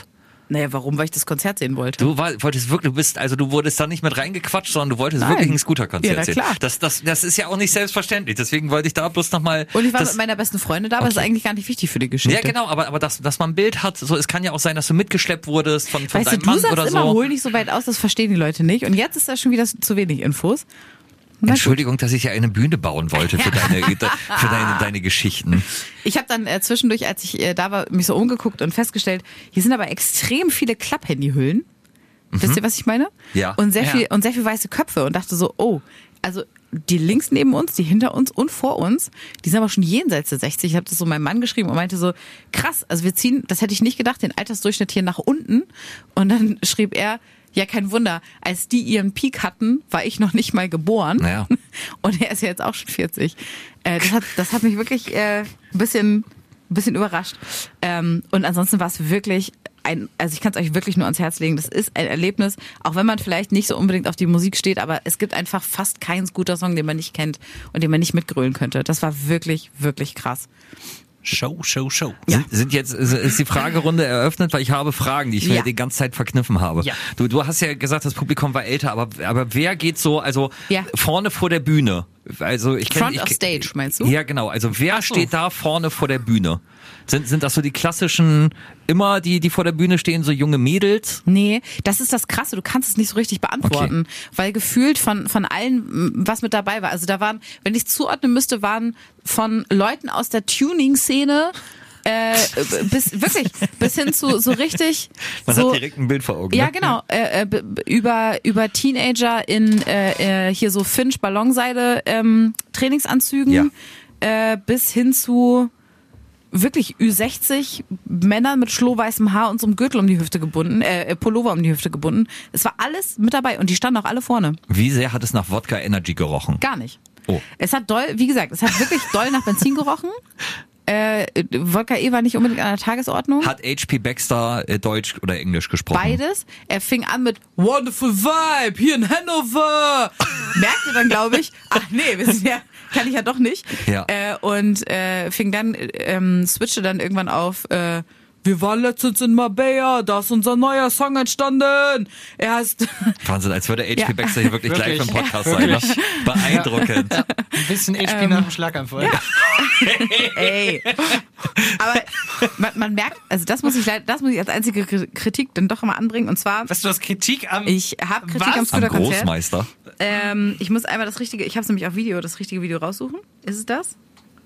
Speaker 1: Naja, warum? Weil ich das Konzert sehen wollte.
Speaker 2: Du wolltest wirklich, du wurdest da nicht mit reingequatscht, sondern du wolltest wirklich ein Scooter-Konzert sehen.
Speaker 1: Klar.
Speaker 2: Das ist ja auch nicht selbstverständlich. Deswegen wollte ich da bloß nochmal.
Speaker 1: Und ich war mit meiner besten Freundin da, aber das ist eigentlich gar nicht wichtig für die Geschichte.
Speaker 2: Ja, genau, aber dass man ein Bild hat, so, es kann ja auch sein, dass du mitgeschleppt wurdest von
Speaker 1: weißt
Speaker 2: deinem
Speaker 1: du,
Speaker 2: Mann
Speaker 1: sagst
Speaker 2: oder
Speaker 1: immer,
Speaker 2: so.
Speaker 1: hol nicht so weit aus, das verstehen die Leute nicht. Und jetzt ist da schon wieder zu wenig Infos.
Speaker 2: Entschuldigung, dass ich ja eine Bühne bauen wollte für deine Geschichten.
Speaker 1: Ich habe dann zwischendurch, als ich da war, mich so umgeguckt und festgestellt, hier sind aber extrem viele Klapphandyhüllen. Wisst ihr, was ich meine?
Speaker 2: Ja.
Speaker 1: Und sehr viel weiße Köpfe und dachte so, oh, also die links neben uns, die hinter uns und vor uns, die sind aber schon jenseits der 60. Ich habe das so meinem Mann geschrieben und meinte so, krass, also wir ziehen, das hätte ich nicht gedacht, den Altersdurchschnitt hier nach unten. Und dann schrieb er, ja, kein Wunder, als die ihren Peak hatten, war ich noch nicht mal geboren.
Speaker 2: Naja.
Speaker 1: Und er ist ja jetzt auch schon 40. Das hat mich wirklich ein bisschen überrascht. Und ansonsten war es wirklich also ich kann es euch wirklich nur ans Herz legen. Das ist ein Erlebnis, auch wenn man vielleicht nicht so unbedingt auf die Musik steht, aber es gibt einfach fast keinen Scooter-Song, den man nicht kennt und den man nicht mitgrölen könnte. Das war wirklich, wirklich krass.
Speaker 5: Show.
Speaker 2: Ja. Ist die Fragerunde eröffnet, weil ich habe Fragen, die ich mir die ganze Zeit verkniffen habe.
Speaker 5: Ja.
Speaker 2: Du hast ja gesagt, das Publikum war älter, aber wer geht so, vorne vor der Bühne? Also
Speaker 1: Front of Stage, meinst du?
Speaker 2: Ja, genau. Also wer steht da vorne vor der Bühne? Sind das so die klassischen, immer die vor der Bühne stehen, so junge Mädels?
Speaker 1: Nee, das ist das Krasse, du kannst es nicht so richtig beantworten, weil gefühlt von allen, was mit dabei war, also da waren, wenn ich es zuordnen müsste, waren von Leuten aus der Tuning-Szene bis hin zu so richtig.
Speaker 2: Man
Speaker 1: so,
Speaker 2: hat direkt ein Bild vor Augen.
Speaker 1: Ja,
Speaker 2: ne?
Speaker 1: genau. Über Teenager in hier so Finch Ballonseide Trainingsanzügen bis hin zu wirklich Ü60 Männer mit schlohweißem Haar und so einem Gürtel um die Hüfte gebunden, Pullover um die Hüfte gebunden. Es war alles mit dabei und die standen auch alle vorne.
Speaker 2: Wie sehr hat es nach Wodka Energy gerochen?
Speaker 1: Gar nicht.
Speaker 2: Oh.
Speaker 1: Es hat wie gesagt, es hat wirklich doll nach Benzin gerochen. Wodka war nicht unbedingt an der Tagesordnung.
Speaker 2: Hat H.P. Baxter Deutsch oder Englisch gesprochen?
Speaker 1: Beides. Er fing an mit Wonderful Vibe hier in Hannover. Merkte dann, glaube ich, ach nee, kann ich ja doch nicht.
Speaker 2: Ja.
Speaker 1: Und fing dann, switchte dann irgendwann auf, wir waren letztens in Marbella, da ist unser neuer Song entstanden. Er heißt...
Speaker 2: Wahnsinn, als würde H.P. Baxter hier wirklich live im Podcast sein. Ne? Beeindruckend.
Speaker 5: Ja. Ein bisschen HP nach dem Schlaganfall.
Speaker 1: Ja. Ey. Aber man merkt, also das muss ich als einzige Kritik dann doch immer anbringen. Und zwar...
Speaker 5: Was, du hast Kritik am...
Speaker 1: Ich habe Kritik am
Speaker 2: Am
Speaker 1: Scooter-Konzert.
Speaker 2: Großmeister.
Speaker 1: Ich muss einmal ich habe es nämlich auf Video, das richtige Video raussuchen. Ist es das?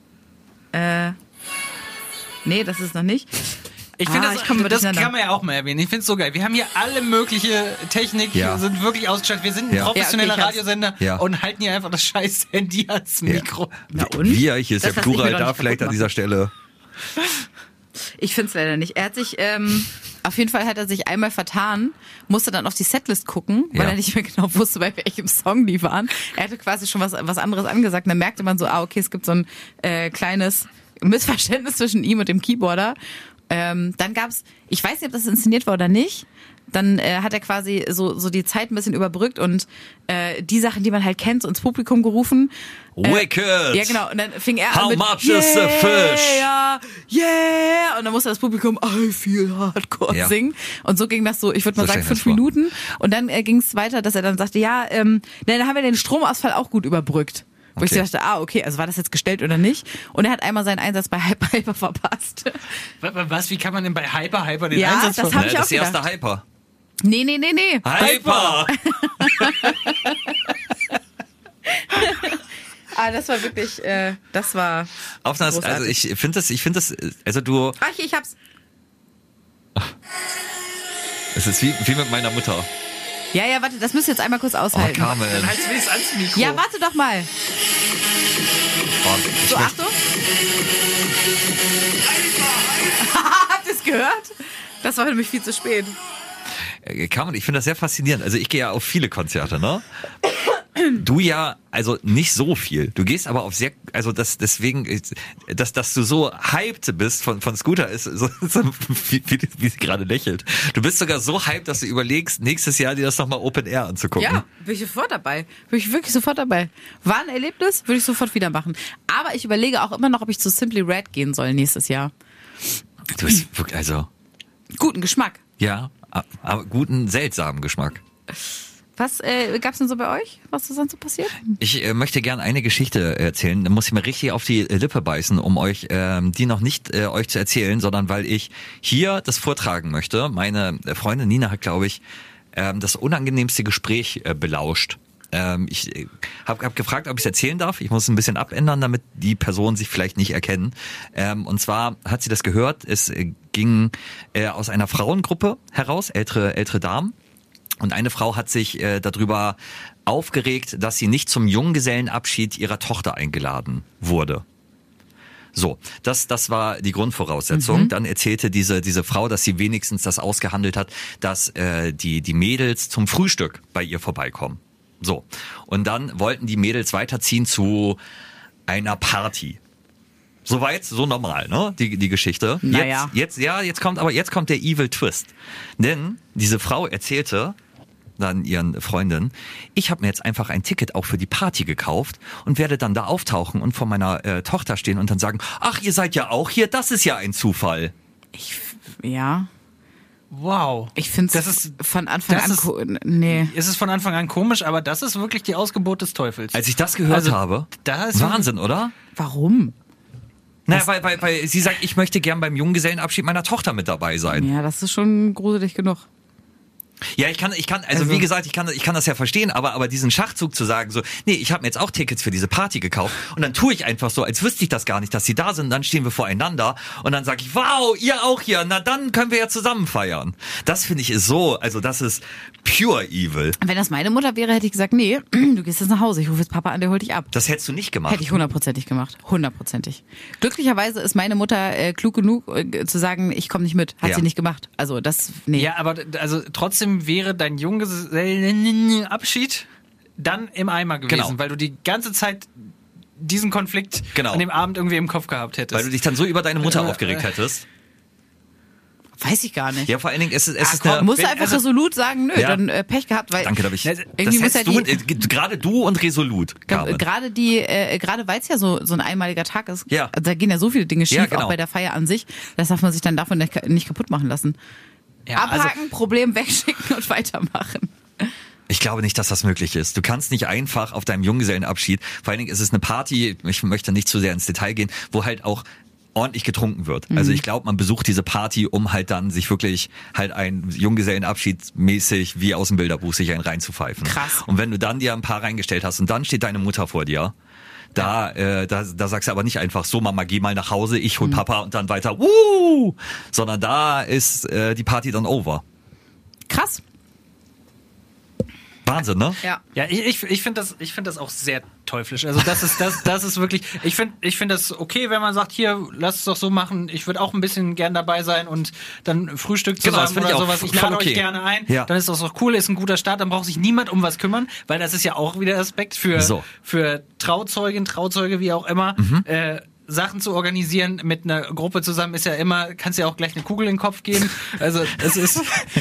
Speaker 1: Nee, das ist es noch nicht.
Speaker 5: Ich finde, das
Speaker 1: durcheinander.
Speaker 5: kann man ja auch mal erwähnen. Ich finde es so geil. Wir haben hier alle mögliche Technik, sind wirklich ausgestattet. Wir sind ein professioneller Radiosender und halten hier einfach das scheiß Handy als Mikro.
Speaker 1: Na und?
Speaker 2: Wir, hier ist
Speaker 1: Das
Speaker 2: der
Speaker 1: lass ich mir
Speaker 2: Plural
Speaker 1: doch
Speaker 2: da
Speaker 1: nicht
Speaker 2: vielleicht
Speaker 1: kaputt
Speaker 2: an dieser Stelle.
Speaker 1: Ich finde es leider nicht. Er hat sich, auf jeden Fall hat er sich einmal vertan, musste dann auf die Setlist gucken, weil er nicht mehr genau wusste, bei welchem Song die waren. Er hatte quasi schon was anderes angesagt. Und dann merkte man so, okay, es gibt so ein kleines Missverständnis zwischen ihm und dem Keyboarder. Dann gab's, ich weiß nicht, ob das inszeniert war oder nicht, dann hat er quasi so die Zeit ein bisschen überbrückt und die Sachen, die man halt kennt, so ins Publikum gerufen.
Speaker 2: Wicked!
Speaker 1: Ja, genau. Und dann fing er an
Speaker 2: How
Speaker 1: mit
Speaker 2: much is the fish?
Speaker 1: Yeah! Und dann musste das Publikum I feel hardcore singen. Und so ging das so, ich würde mal sagen, 5 Minuten. Und dann ging es weiter, dass er dann sagte, dann haben wir den Stromausfall auch gut überbrückt. Wo ich dachte, okay, also war das jetzt gestellt oder nicht? Und er hat einmal seinen Einsatz bei Hyper verpasst.
Speaker 5: Was, wie kann man denn bei Hyper den
Speaker 1: Ja,
Speaker 5: Einsatz
Speaker 1: das habe ich auch
Speaker 2: Das erste
Speaker 1: gedacht.
Speaker 2: Hyper.
Speaker 1: Nee.
Speaker 2: Hyper!
Speaker 1: Das war wirklich, das war
Speaker 2: Also ich finde das, also du...
Speaker 1: Ach, ich hab's.
Speaker 2: Es ist wie mit meiner Mutter.
Speaker 1: Ja, warte, das müsst ihr jetzt einmal kurz aushalten.
Speaker 2: Carmen.
Speaker 5: Dann halt's wenigstens ans Mikro.
Speaker 1: Ja, warte doch mal. So, Achtung. Habt ihr es gehört? Das war nämlich viel zu spät.
Speaker 2: Carmen, ich finde das sehr faszinierend. Also ich gehe ja auf viele Konzerte, ne? Du ja, also nicht so viel. Du gehst aber auf sehr, also deswegen, dass du so hyped bist von Scooter ist, so wie sie gerade lächelt. Du bist sogar so hyped, dass du überlegst, nächstes Jahr dir das nochmal Open Air anzugucken.
Speaker 1: Ja, bin ich sofort dabei. Bin ich wirklich sofort dabei. War ein Erlebnis, würde ich sofort wieder machen. Aber ich überlege auch immer noch, ob ich zu Simply Red gehen soll nächstes Jahr.
Speaker 2: Du bist wirklich, also...
Speaker 1: Guten Geschmack.
Speaker 2: Ja, aber guten, seltsamen Geschmack.
Speaker 1: Was gab's denn so bei euch? Was ist sonst so passiert?
Speaker 2: Ich möchte gerne eine Geschichte erzählen. Da muss ich mir richtig auf die Lippe beißen, um euch die noch nicht euch zu erzählen, sondern weil ich hier das vortragen möchte. Meine Freundin Nina hat, glaube ich, das unangenehmste Gespräch belauscht. Ich hab gefragt, ob ich es erzählen darf. Ich muss es ein bisschen abändern, damit die Personen sich vielleicht nicht erkennen. Und zwar hat sie das gehört. Es ging aus einer Frauengruppe heraus, ältere Damen. Und eine Frau hat sich darüber aufgeregt, dass sie nicht zum Junggesellenabschied ihrer Tochter eingeladen wurde. So, das war die Grundvoraussetzung. Dann erzählte diese Frau, dass sie wenigstens das ausgehandelt hat, dass die Mädels zum Frühstück bei ihr vorbeikommen. So, und dann wollten die Mädels weiterziehen zu einer Party. Soweit, so normal, ne? Die Geschichte.
Speaker 1: Naja.
Speaker 2: Jetzt kommt der Evil Twist. Denn diese Frau erzählte dann ihren Freundinnen, ich habe mir jetzt einfach ein Ticket auch für die Party gekauft und werde dann da auftauchen und vor meiner Tochter stehen und dann sagen, ach, ihr seid ja auch hier, das ist ja ein Zufall.
Speaker 1: Ja.
Speaker 5: Wow.
Speaker 1: Ich finde es von Anfang an nee.
Speaker 5: Es ist von Anfang an komisch, aber das ist wirklich die Ausgeburt des Teufels.
Speaker 2: Als ich das gehört habe, Wahnsinn, oder?
Speaker 1: Warum?
Speaker 2: Naja, weil sie sagt, ich möchte gern beim Junggesellenabschied meiner Tochter mit dabei sein.
Speaker 1: Ja, das ist schon gruselig genug.
Speaker 2: Ja, ich kann, wie gesagt, ich kann das ja verstehen, aber diesen Schachzug zu sagen, so, nee, ich habe mir jetzt auch Tickets für diese Party gekauft und dann tue ich einfach so, als wüsste ich das gar nicht, dass sie da sind, dann stehen wir voreinander und dann sage ich, wow, ihr auch hier, na dann können wir ja zusammen feiern. Das finde ich ist so, also das ist pure evil.
Speaker 1: Wenn das meine Mutter wäre, hätte ich gesagt, nee, du gehst jetzt nach Hause, ich rufe jetzt Papa an, der holt dich ab.
Speaker 2: Das hättest du nicht gemacht.
Speaker 1: Hätte ich 100%ig gemacht, 100%ig. Glücklicherweise ist meine Mutter klug genug zu sagen, ich komme nicht mit, hat sie nicht gemacht. Also das, nee.
Speaker 5: Ja, aber also trotzdem wäre dein Junggesellenabschied dann im Eimer gewesen, weil du die ganze Zeit diesen Konflikt an dem Abend irgendwie im Kopf gehabt hättest.
Speaker 2: Weil du dich dann so über deine Mutter aufgeregt hättest.
Speaker 1: Weiß ich gar nicht.
Speaker 2: Ja, vor allen Dingen, es ist
Speaker 1: eine... Musst du einfach resolut sagen, nö, dann Pech gehabt, weil...
Speaker 2: Danke, das
Speaker 1: muss
Speaker 2: ja gerade du und resolut.
Speaker 1: Gerade weil es ja so ein einmaliger Tag ist,
Speaker 2: also
Speaker 1: da gehen ja so viele Dinge schief, auch bei der Feier an sich, das darf man sich dann davon nicht kaputt machen lassen. Ja, abhaken, Problem wegschicken und weitermachen.
Speaker 2: Ich glaube nicht, dass das möglich ist. Du kannst nicht einfach auf deinem Junggesellenabschied, vor allen Dingen ist es eine Party, ich möchte nicht zu sehr ins Detail gehen, wo halt auch ordentlich getrunken wird. Also ich glaube, man besucht diese Party, um halt dann sich wirklich halt ein Junggesellenabschied mäßig wie aus dem Bilderbuch sich einen reinzupfeifen. Krass. Und wenn du dann dir ein paar reingestellt hast und dann steht deine Mutter vor dir, da sagst du aber nicht einfach so, Mama, geh mal nach Hause, ich hol Papa und dann weiter, sondern da ist die Party dann over.
Speaker 1: Krass.
Speaker 2: Wahnsinn, ne?
Speaker 5: Ja, ich finde das auch sehr teuflisch. Also das ist wirklich, ich finde das okay, wenn man sagt, hier, lass es doch so machen, ich würde auch ein bisschen gern dabei sein und dann Frühstück zusammen oder sowas. Ich lade euch gerne ein, dann ist das doch cool, ist ein guter Start, dann braucht sich niemand um was kümmern, weil das ist ja auch wieder Aspekt für Trauzeugin, Trauzeuge, wie auch immer, Sachen zu organisieren mit einer Gruppe zusammen ist ja immer, kannst ja auch gleich eine Kugel in den Kopf geben. Also es ist,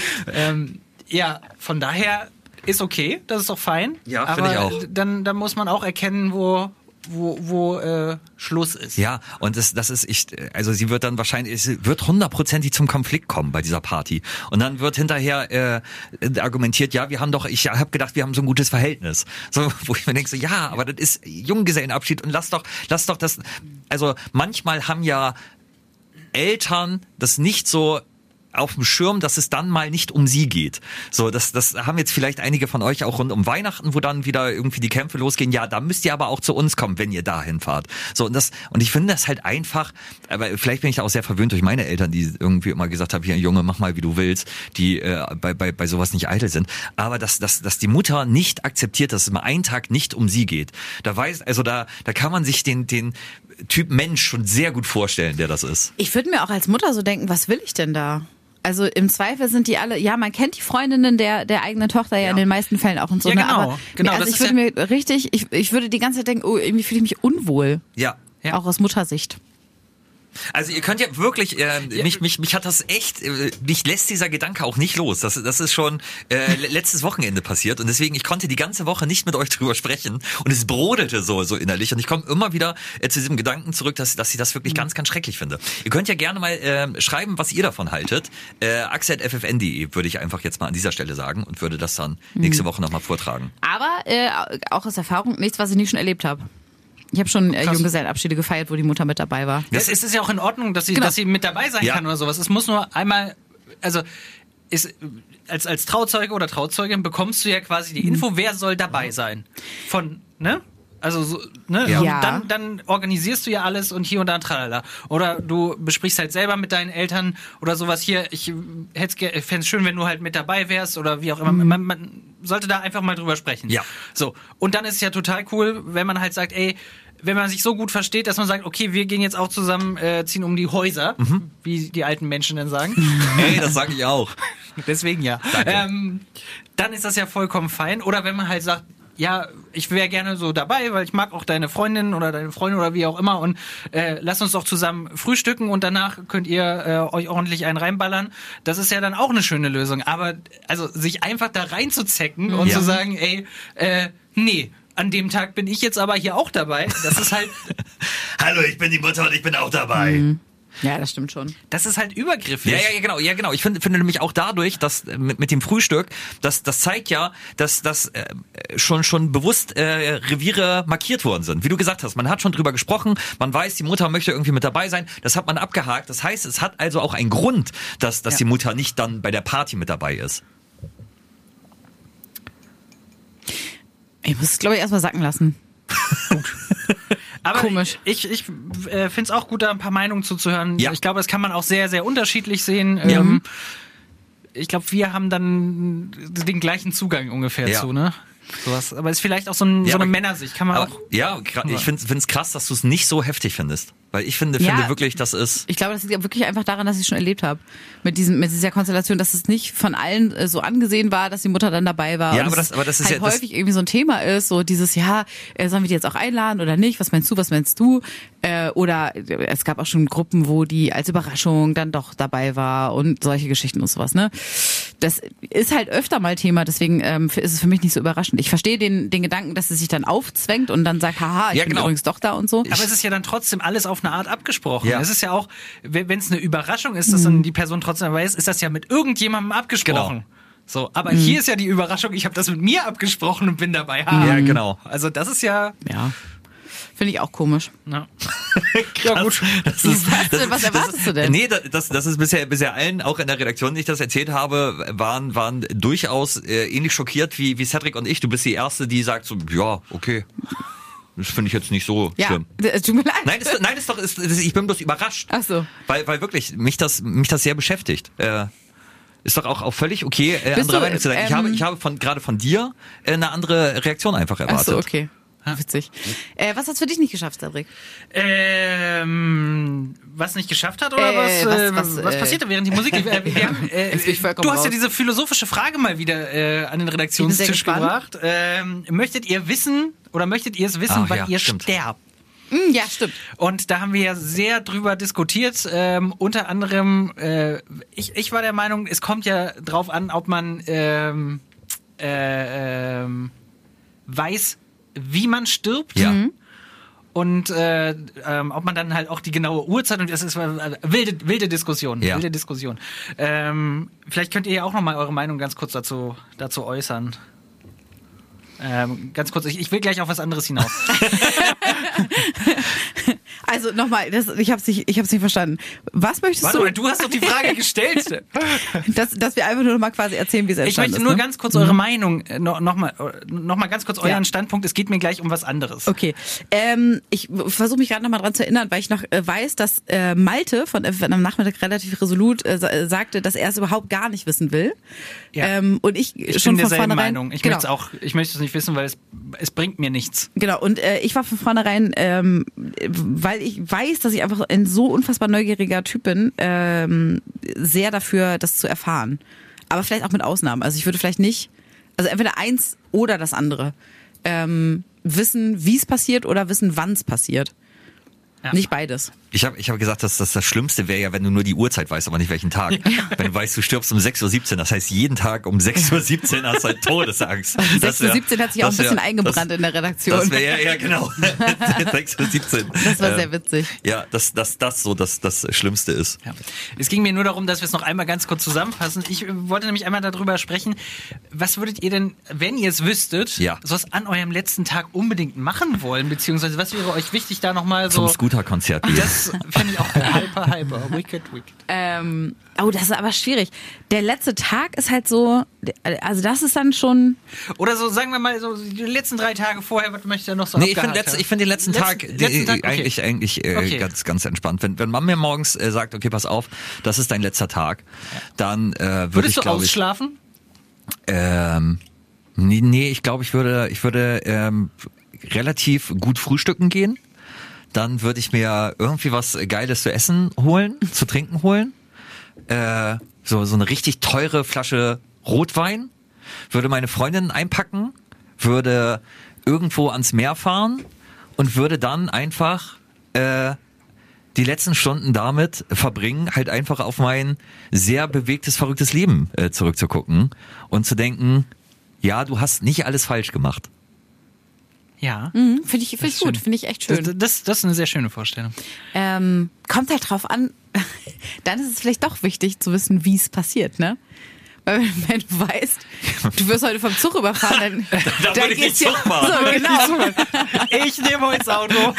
Speaker 5: von daher ist okay, das ist doch fein.
Speaker 2: Ja, finde ich auch.
Speaker 5: Dann muss man auch erkennen, wo Schluss ist.
Speaker 2: Ja, und also sie wird dann wahrscheinlich, es wird 100%ig zum Konflikt kommen bei dieser Party. Und dann wird hinterher argumentiert, ich habe gedacht, wir haben so ein gutes Verhältnis. So, wo ich mir denke, so, ja, aber das ist Junggesellenabschied und lass doch das, also manchmal haben ja Eltern das nicht so auf dem Schirm, dass es dann mal nicht um sie geht. So, das haben jetzt vielleicht einige von euch auch rund um Weihnachten, wo dann wieder irgendwie die Kämpfe losgehen. Ja, da müsst ihr aber auch zu uns kommen, wenn ihr dahin fahrt. So, und ich finde das halt einfach, aber vielleicht bin ich da auch sehr verwöhnt durch meine Eltern, die irgendwie immer gesagt haben, hier, Junge, mach mal, wie du willst, die bei sowas nicht eitel sind. Aber dass die Mutter nicht akzeptiert, dass es mal einen Tag nicht um sie geht. Da kann man sich den Typ Mensch schon sehr gut vorstellen, der das ist.
Speaker 1: Ich würde mir auch als Mutter so denken, was will ich denn da? Also im Zweifel sind die alle, ja, man kennt die Freundinnen der eigenen Tochter ja in den meisten Fällen auch und so.
Speaker 5: Ja, genau.
Speaker 1: Also ich würde mir ich würde die ganze Zeit denken, irgendwie fühle ich mich unwohl.
Speaker 2: Ja.
Speaker 1: Auch aus Muttersicht.
Speaker 2: Also ihr könnt ja wirklich, mich hat das echt, mich lässt dieser Gedanke auch nicht los. Das ist schon letztes Wochenende passiert und deswegen, ich konnte die ganze Woche nicht mit euch drüber sprechen und es brodelte so innerlich und ich komme immer wieder zu diesem Gedanken zurück, dass ich das wirklich ganz, ganz schrecklich finde. Ihr könnt ja gerne mal schreiben, was ihr davon haltet. axel@ffn.de würde ich einfach jetzt mal an dieser Stelle sagen und würde das dann nächste Woche nochmal vortragen.
Speaker 1: Aber auch aus Erfahrung nichts, was ich nicht schon erlebt habe. Ich habe schon Junggesellenabschiede gefeiert, wo die Mutter mit dabei war.
Speaker 5: Es ist ja auch in Ordnung, dass sie mit dabei sein kann oder sowas. Es muss nur einmal, also als Trauzeuge oder Trauzeugin bekommst du ja quasi die Info, wer soll dabei sein. Also so, ne?
Speaker 1: Ja.
Speaker 5: Und dann organisierst du ja alles und hier und da tralala. Oder du besprichst halt selber mit deinen Eltern oder sowas hier. Ich fände es schön, wenn du halt mit dabei wärst oder wie auch immer. Man sollte da einfach mal drüber sprechen.
Speaker 2: Ja.
Speaker 5: So. Und dann ist es ja total cool, wenn man halt sagt, ey, wenn man sich so gut versteht, dass man sagt, okay, wir gehen jetzt auch zusammen, ziehen um die Häuser, wie die alten Menschen dann sagen.
Speaker 2: Hey, das sage ich auch.
Speaker 5: Deswegen ja. Dann ist das ja vollkommen fein. Oder wenn man halt sagt, ja, ich wäre gerne so dabei, weil ich mag auch deine Freundin oder deine Freundin oder wie auch immer und lass uns doch zusammen frühstücken und danach könnt ihr euch ordentlich einen reinballern. Das ist ja dann auch eine schöne Lösung. Aber also sich einfach da reinzuzecken und zu sagen, ey, nee, an dem Tag bin ich jetzt aber hier auch dabei. Das ist halt...
Speaker 2: Hallo, ich bin die Mutter und ich bin auch dabei.
Speaker 1: Ja, das stimmt schon.
Speaker 5: Das ist halt übergriffig.
Speaker 2: Ja, genau. Ich finde nämlich auch dadurch, dass mit dem Frühstück, das zeigt ja, dass schon bewusst Reviere markiert worden sind. Wie du gesagt hast, man hat schon drüber gesprochen, man weiß, die Mutter möchte irgendwie mit dabei sein, das hat man abgehakt. Das heißt, es hat also auch einen Grund, dass die Mutter nicht dann bei der Party mit dabei ist.
Speaker 1: Ich muss es, glaube ich, erstmal sacken lassen.
Speaker 5: Aber
Speaker 1: Komisch.
Speaker 5: Ich finde es auch gut, da ein paar Meinungen zuzuhören.
Speaker 2: Ja.
Speaker 5: Ich glaube, das kann man auch sehr, sehr unterschiedlich sehen. Ich glaube, wir haben dann den gleichen Zugang ungefähr zu, ne? Sowas. Aber ist vielleicht auch so eine Männersicht. Kann man auch.
Speaker 2: Ja, ich finde es krass, dass du es nicht so heftig findest. Weil ich finde wirklich, das ist...
Speaker 1: Ich glaube, das liegt wirklich einfach daran, dass ich es schon erlebt habe. Mit dieser Konstellation, dass es nicht von allen so angesehen war, dass die Mutter dann dabei war.
Speaker 2: Ja,
Speaker 1: und
Speaker 2: aber das ist
Speaker 1: halt
Speaker 2: ja...
Speaker 1: häufig irgendwie so ein Thema ist, so dieses, sollen wir die jetzt auch einladen oder nicht? Was meinst du? Oder es gab auch schon Gruppen, wo die als Überraschung dann doch dabei war und solche Geschichten und sowas, ne? Das ist halt öfter mal Thema, deswegen ist es für mich nicht so überraschend. Ich verstehe den Gedanken, dass sie sich dann aufzwängt und dann sagt, haha, ich bin übrigens doch da und so.
Speaker 5: Aber es ist ja dann trotzdem alles auf eine Art abgesprochen.
Speaker 2: Ja.
Speaker 5: Es ist ja auch, wenn es eine Überraschung ist, dass dann die Person trotzdem dabei ist das ja mit irgendjemandem abgesprochen.
Speaker 2: Genau.
Speaker 5: So, aber hier ist ja die Überraschung, ich habe das mit mir abgesprochen und bin dabei.
Speaker 2: Ja, genau.
Speaker 5: Also das ist ja...
Speaker 1: Ja. Finde ich auch komisch.
Speaker 5: Ja,
Speaker 2: Ja, gut.
Speaker 1: Was erwartest du denn?
Speaker 2: Nee, das ist bisher allen, auch in der Redaktion, die ich das erzählt habe, waren durchaus ähnlich schockiert wie Cedric und ich. Du bist die Erste, die sagt so, ja, okay. Das finde ich jetzt nicht so schlimm.
Speaker 1: Es tut mir leid.
Speaker 2: Nein, ich bin bloß überrascht.
Speaker 1: Ach so.
Speaker 2: Weil wirklich mich das sehr beschäftigt. Ist doch auch völlig okay,
Speaker 1: Bist
Speaker 2: andere
Speaker 1: du,
Speaker 2: Meinung zu sein. Ich habe gerade von dir eine andere Reaktion einfach erwartet.
Speaker 1: Ach so, okay. Witzig. Was hat's für dich nicht geschafft, Cedric?
Speaker 5: Was nicht geschafft hat oder was passierte während die Musik lief? Du hast ja diese philosophische Frage mal wieder an den Redaktionstisch gebracht. Möchtet ihr es wissen, wann ihr sterbt?
Speaker 1: Ja, stimmt.
Speaker 5: Und da haben wir ja sehr drüber diskutiert. Unter anderem, ich war der Meinung, es kommt ja drauf an, ob man weiß, wie man stirbt.
Speaker 2: Ja.
Speaker 5: Und ob man dann halt auch die genaue Uhrzeit, und das ist wilde Diskussion.
Speaker 2: Ja.
Speaker 5: Wilde Diskussion. Vielleicht könnt ihr ja auch nochmal eure Meinung ganz kurz dazu äußern. Ganz kurz, ich will gleich auf was anderes hinaus.
Speaker 1: Also nochmal, ich hab's nicht verstanden. Was möchtest
Speaker 5: Warte
Speaker 1: du?
Speaker 5: mal, du hast doch die Frage gestellt.
Speaker 1: Dass wir einfach nur noch mal quasi erzählen, wie es entstanden ist.
Speaker 5: Ich möchte nur ganz kurz eure Meinung, noch mal ganz kurz euren Standpunkt. Es geht mir gleich um was anderes.
Speaker 1: Okay, ich versuche mich gerade noch mal dran zu erinnern, weil ich noch weiß, dass Malte von FFN am Nachmittag relativ resolut sagte, dass er es überhaupt gar nicht wissen will.
Speaker 5: Ja.
Speaker 1: Und ich
Speaker 5: bin
Speaker 1: schon von
Speaker 5: derselben
Speaker 1: vornherein
Speaker 5: Meinung. Ich möchte es nicht wissen, weil es bringt mir nichts.
Speaker 1: Genau, und ich war von vornherein, weil ich weiß, dass ich einfach ein so unfassbar neugieriger Typ bin, sehr dafür, das zu erfahren. Aber vielleicht auch mit Ausnahmen. Also ich würde vielleicht nicht, also entweder eins oder das andere. Wissen, wie es passiert oder wissen, wann es passiert.
Speaker 5: Ja.
Speaker 1: Nicht beides.
Speaker 2: Ich hab gesagt, dass das Schlimmste wäre ja, wenn du nur die Uhrzeit weißt, aber nicht welchen Tag. Wenn du weißt, du stirbst um 6:17 Uhr, das heißt, jeden Tag um 6:17 Uhr hast du halt Todesangst.
Speaker 1: 6:17 Uhr hat sich auch ein bisschen eingebrannt in der Redaktion.
Speaker 2: Das wäre ja genau. 6:17 Uhr.
Speaker 1: Das war sehr witzig.
Speaker 2: Ja, dass das so das Schlimmste ist.
Speaker 5: Ja. Es ging mir nur darum, dass wir es noch einmal ganz kurz zusammenfassen. Ich wollte nämlich einmal darüber sprechen, was würdet ihr denn, wenn ihr es wüsstet, sowas an eurem letzten Tag unbedingt machen wollen, beziehungsweise was wäre euch wichtig, da nochmal so...
Speaker 2: Zum Scooter-Konzert gehen.
Speaker 5: Das finde ich auch hyper. Wicked.
Speaker 1: Das ist aber schwierig. Der letzte Tag ist halt so, also das ist dann schon...
Speaker 5: Oder so, sagen wir mal, so die letzten 3 Tage vorher, was möchte ihr noch so
Speaker 2: Nee, ich finde den letzten Tag
Speaker 5: okay.
Speaker 2: eigentlich ganz, ganz entspannt. Wenn man mir morgens sagt, okay, pass auf, das ist dein letzter Tag, dann würde ich, glaube ich...
Speaker 5: Würdest du ausschlafen?
Speaker 2: Nee, ich glaube, ich würde relativ gut frühstücken gehen. Dann würde ich mir irgendwie was Geiles zu essen holen, zu trinken holen. So eine richtig teure Flasche Rotwein. Würde meine Freundin einpacken, würde irgendwo ans Meer fahren und würde dann einfach die letzten Stunden damit verbringen, halt einfach auf mein sehr bewegtes, verrücktes Leben zurückzugucken und zu denken, ja, du hast nicht alles falsch gemacht.
Speaker 5: Ja.
Speaker 1: Finde ich gut, finde ich echt schön.
Speaker 5: Das ist eine sehr schöne Vorstellung.
Speaker 1: Kommt halt drauf an, dann ist es vielleicht doch wichtig zu wissen, wie es passiert, ne? Weil wenn du weißt, du wirst heute vom Zug überfahren, dann
Speaker 2: würde ich nicht Zug fahren.
Speaker 1: So, genau.
Speaker 5: Ich nehme heute das Auto.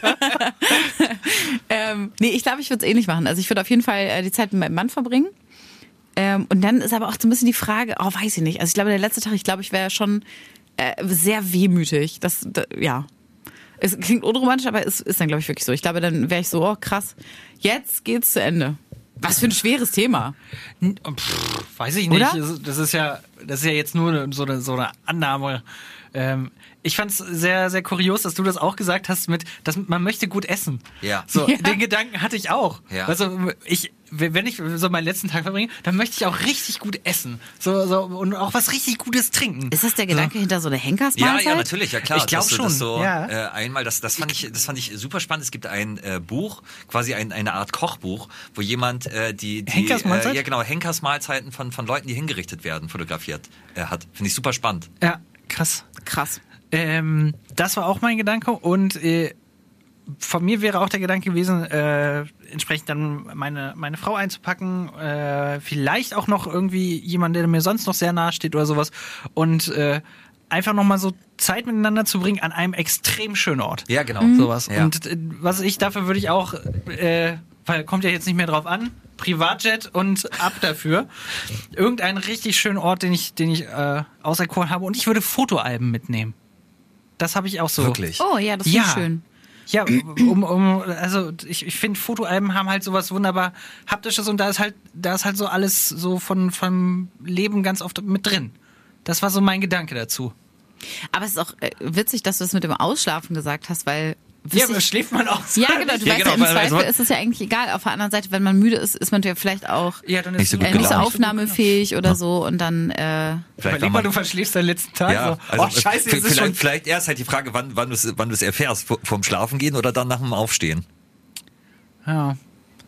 Speaker 1: Nee, ich glaube, ich würde es ähnlich machen. Also ich würde auf jeden Fall die Zeit mit meinem Mann verbringen. Und dann ist aber auch so ein bisschen die Frage, weiß ich nicht. Also ich glaube, der letzte Tag, ich wäre schon sehr wehmütig. Ja. Es klingt unromantisch, aber es ist dann, glaube ich, wirklich so. Ich glaube, dann wäre ich so, krass, jetzt geht's zu Ende. Was für ein schweres Thema.
Speaker 5: Weiß ich nicht.
Speaker 1: Oder?
Speaker 5: Das ist ja jetzt nur so eine Annahme. Ich fand es sehr, sehr kurios, dass du das auch gesagt hast dass man möchte gut essen.
Speaker 2: Ja.
Speaker 5: So, den Gedanken hatte ich auch.
Speaker 2: Ja.
Speaker 5: Also wenn ich so meinen letzten Tag verbringe, dann möchte ich auch richtig gut essen. So und auch was richtig Gutes trinken.
Speaker 1: Ist das der Gedanke hinter so einer Henkersmahlzeit?
Speaker 2: Ja, natürlich, ja klar.
Speaker 5: Ich glaube schon.
Speaker 2: Das so,
Speaker 5: ja.
Speaker 2: Einmal, das fand ich super spannend. Es gibt ein Buch, quasi eine Art Kochbuch, wo jemand die
Speaker 5: Henkersmahlzeit?
Speaker 2: ja genau, Henkersmahlzeiten von Leuten, die hingerichtet werden, fotografiert hat. Finde ich super spannend.
Speaker 5: Ja, krass. Das war auch mein Gedanke und von mir wäre auch der Gedanke gewesen, entsprechend dann meine Frau einzupacken, vielleicht auch noch irgendwie jemand, der mir sonst noch sehr nahe steht oder sowas und einfach nochmal so Zeit miteinander zu bringen an einem extrem schönen Ort.
Speaker 2: Ja, genau.
Speaker 5: Sowas.
Speaker 2: Ja.
Speaker 5: Und dafür würde ich auch, weil kommt ja jetzt nicht mehr drauf an, Privatjet und ab dafür. Irgendeinen richtig schönen Ort, den ich auserkoren habe und ich würde Fotoalben mitnehmen. Das habe ich auch so.
Speaker 2: Wirklich?
Speaker 1: Oh ja, das ist schön.
Speaker 5: Ja, also ich finde, Fotoalben haben halt sowas wunderbar Haptisches und da ist halt so alles so vom Leben ganz oft mit drin. Das war so mein Gedanke dazu.
Speaker 1: Aber es ist auch witzig, dass du das mit dem Ausschlafen gesagt hast, weil...
Speaker 5: Ja, aber schläft man auch so?
Speaker 1: Ja, genau, du weißt ja, im Zweifel ist es ja eigentlich egal. Auf der anderen Seite, wenn man müde ist, ist man ja vielleicht auch
Speaker 5: dann
Speaker 2: nicht so gut
Speaker 1: nicht so aufnahmefähig oder so und dann...
Speaker 5: Überleg mal, du verschläfst deinen letzten Tag.
Speaker 2: Ja,
Speaker 5: so.
Speaker 2: also
Speaker 5: Scheiße, ist es schon...
Speaker 2: Vielleicht erst halt die Frage, wann du es erfährst, vorm Schlafen gehen oder dann nach dem Aufstehen.
Speaker 5: Ja.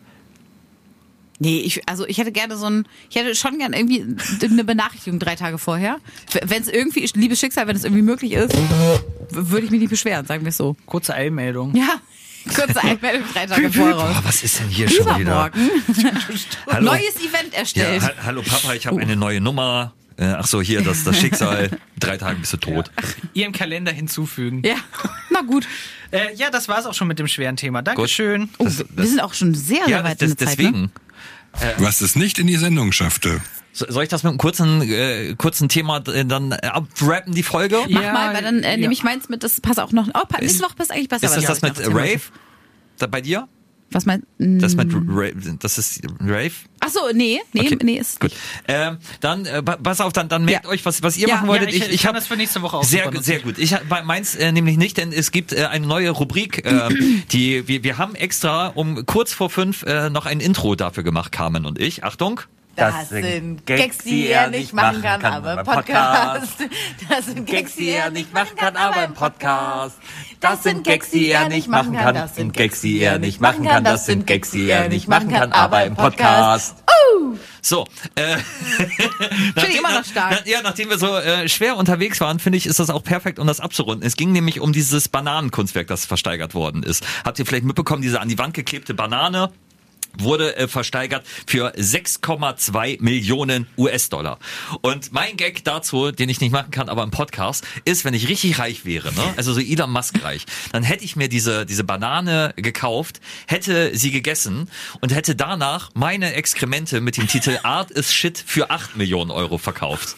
Speaker 1: Nee, ich hätte gerne ich hätte schon gerne irgendwie eine Benachrichtigung 3 Tage vorher. Wenn es irgendwie, liebes Schicksal, wenn es irgendwie möglich ist, würde ich mich nicht beschweren, sagen wir es so.
Speaker 5: Kurze Eilmeldung.
Speaker 1: Ja, kurze Eilmeldung 3 Tage voraus.
Speaker 2: Was ist denn hier schon wieder?
Speaker 1: Hallo. Neues Event erstellt.
Speaker 2: Ja, hallo Papa, ich habe eine neue Nummer. Ach so, hier, das Schicksal. 3 Tage bist du tot.
Speaker 5: Ja. Ihrem Kalender hinzufügen.
Speaker 1: Ja, na gut.
Speaker 5: Ja, das war's auch schon mit dem schweren Thema. Dankeschön.
Speaker 1: Oh, wir sind auch schon sehr weit in der Zeit.
Speaker 2: Deswegen.
Speaker 1: Ne?
Speaker 4: Was es nicht in die Sendung schaffte.
Speaker 2: Soll ich das mit einem kurzen Thema dann abrappen, die Folge?
Speaker 1: Mach mal, weil dann nehme ich meins mit, das passt auch noch. Oh, nächste Woche passt eigentlich besser.
Speaker 2: Ist das mit Rave? Bei dir?
Speaker 1: Was meinst
Speaker 2: das mit Rave? Das ist Rave?
Speaker 1: Ach so, nee,
Speaker 2: okay.
Speaker 1: Ist
Speaker 2: gut. Dann pass auf, dann merkt euch, was ihr machen wolltet.
Speaker 5: Ich habe das für nächste Woche
Speaker 2: sehr gut. Ich meins nämlich nicht, denn es gibt eine neue Rubrik, wir haben extra um kurz vor 5 noch ein Intro dafür gemacht, Carmen und ich. Achtung.
Speaker 1: Das sind Gags, die er nicht machen kann, aber im Podcast. Das sind Gags, die er nicht machen kann, aber im Podcast. Das sind Gags, die er nicht machen kann. Das sind Gags, die er nicht machen kann. Das sind Gags, die er nicht machen kann, aber im Podcast.
Speaker 2: So,
Speaker 1: Finde ich immer noch stark.
Speaker 2: Nachdem wir so schwer unterwegs waren, finde ich, ist das auch perfekt, um das abzurunden. Es ging nämlich um dieses Bananenkunstwerk, das versteigert worden ist. Habt ihr vielleicht mitbekommen, diese an die Wand geklebte Banane wurde versteigert für 6,2 Millionen US-Dollar. Und mein Gag dazu, den ich nicht machen kann, aber im Podcast, ist, wenn ich richtig reich wäre, ne? Also so Elon Musk reich, dann hätte ich mir diese Banane gekauft, hätte sie gegessen und hätte danach meine Exkremente mit dem Titel Art is Shit für 8 Millionen Euro verkauft.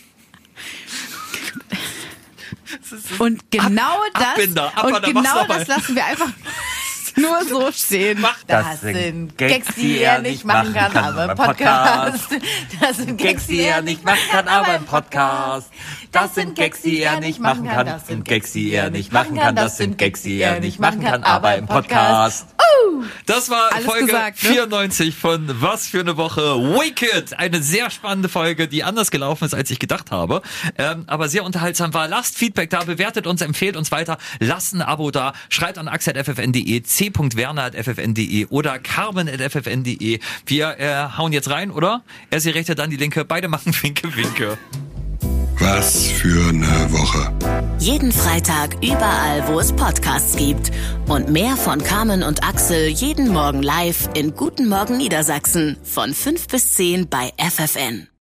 Speaker 1: Und genau
Speaker 2: Abbinder,
Speaker 1: das lassen wir einfach nur so stehen. Das sind Gags, die er nicht machen kann, aber im Podcast. Das sind Gags, die er nicht machen kann, aber im Podcast. Das sind Gags, die er nicht machen kann. Das sind Gags, die er nicht machen kann. Das sind Gags, die er nicht machen kann, aber im Podcast.
Speaker 2: Das war
Speaker 1: Alles
Speaker 2: Folge
Speaker 1: gesagt, ne?
Speaker 2: 94 von Was für eine Woche Wicked. Eine sehr spannende Folge, die anders gelaufen ist, als ich gedacht habe. Aber sehr unterhaltsam war. Lasst Feedback da, bewertet uns, empfehlt uns weiter. Lasst ein Abo da. Schreibt an ax@ffn.de, c.werner@ffn.de oder carmen@ffn.de. Wir hauen jetzt rein, oder? Erst die rechte, dann die linke. Beide machen Winke, Winke.
Speaker 4: Was für eine Woche.
Speaker 3: Jeden Freitag überall, wo es Podcasts gibt. Und mehr von Carmen und Axel jeden Morgen live in Guten Morgen Niedersachsen von 5 bis 10 bei FFN.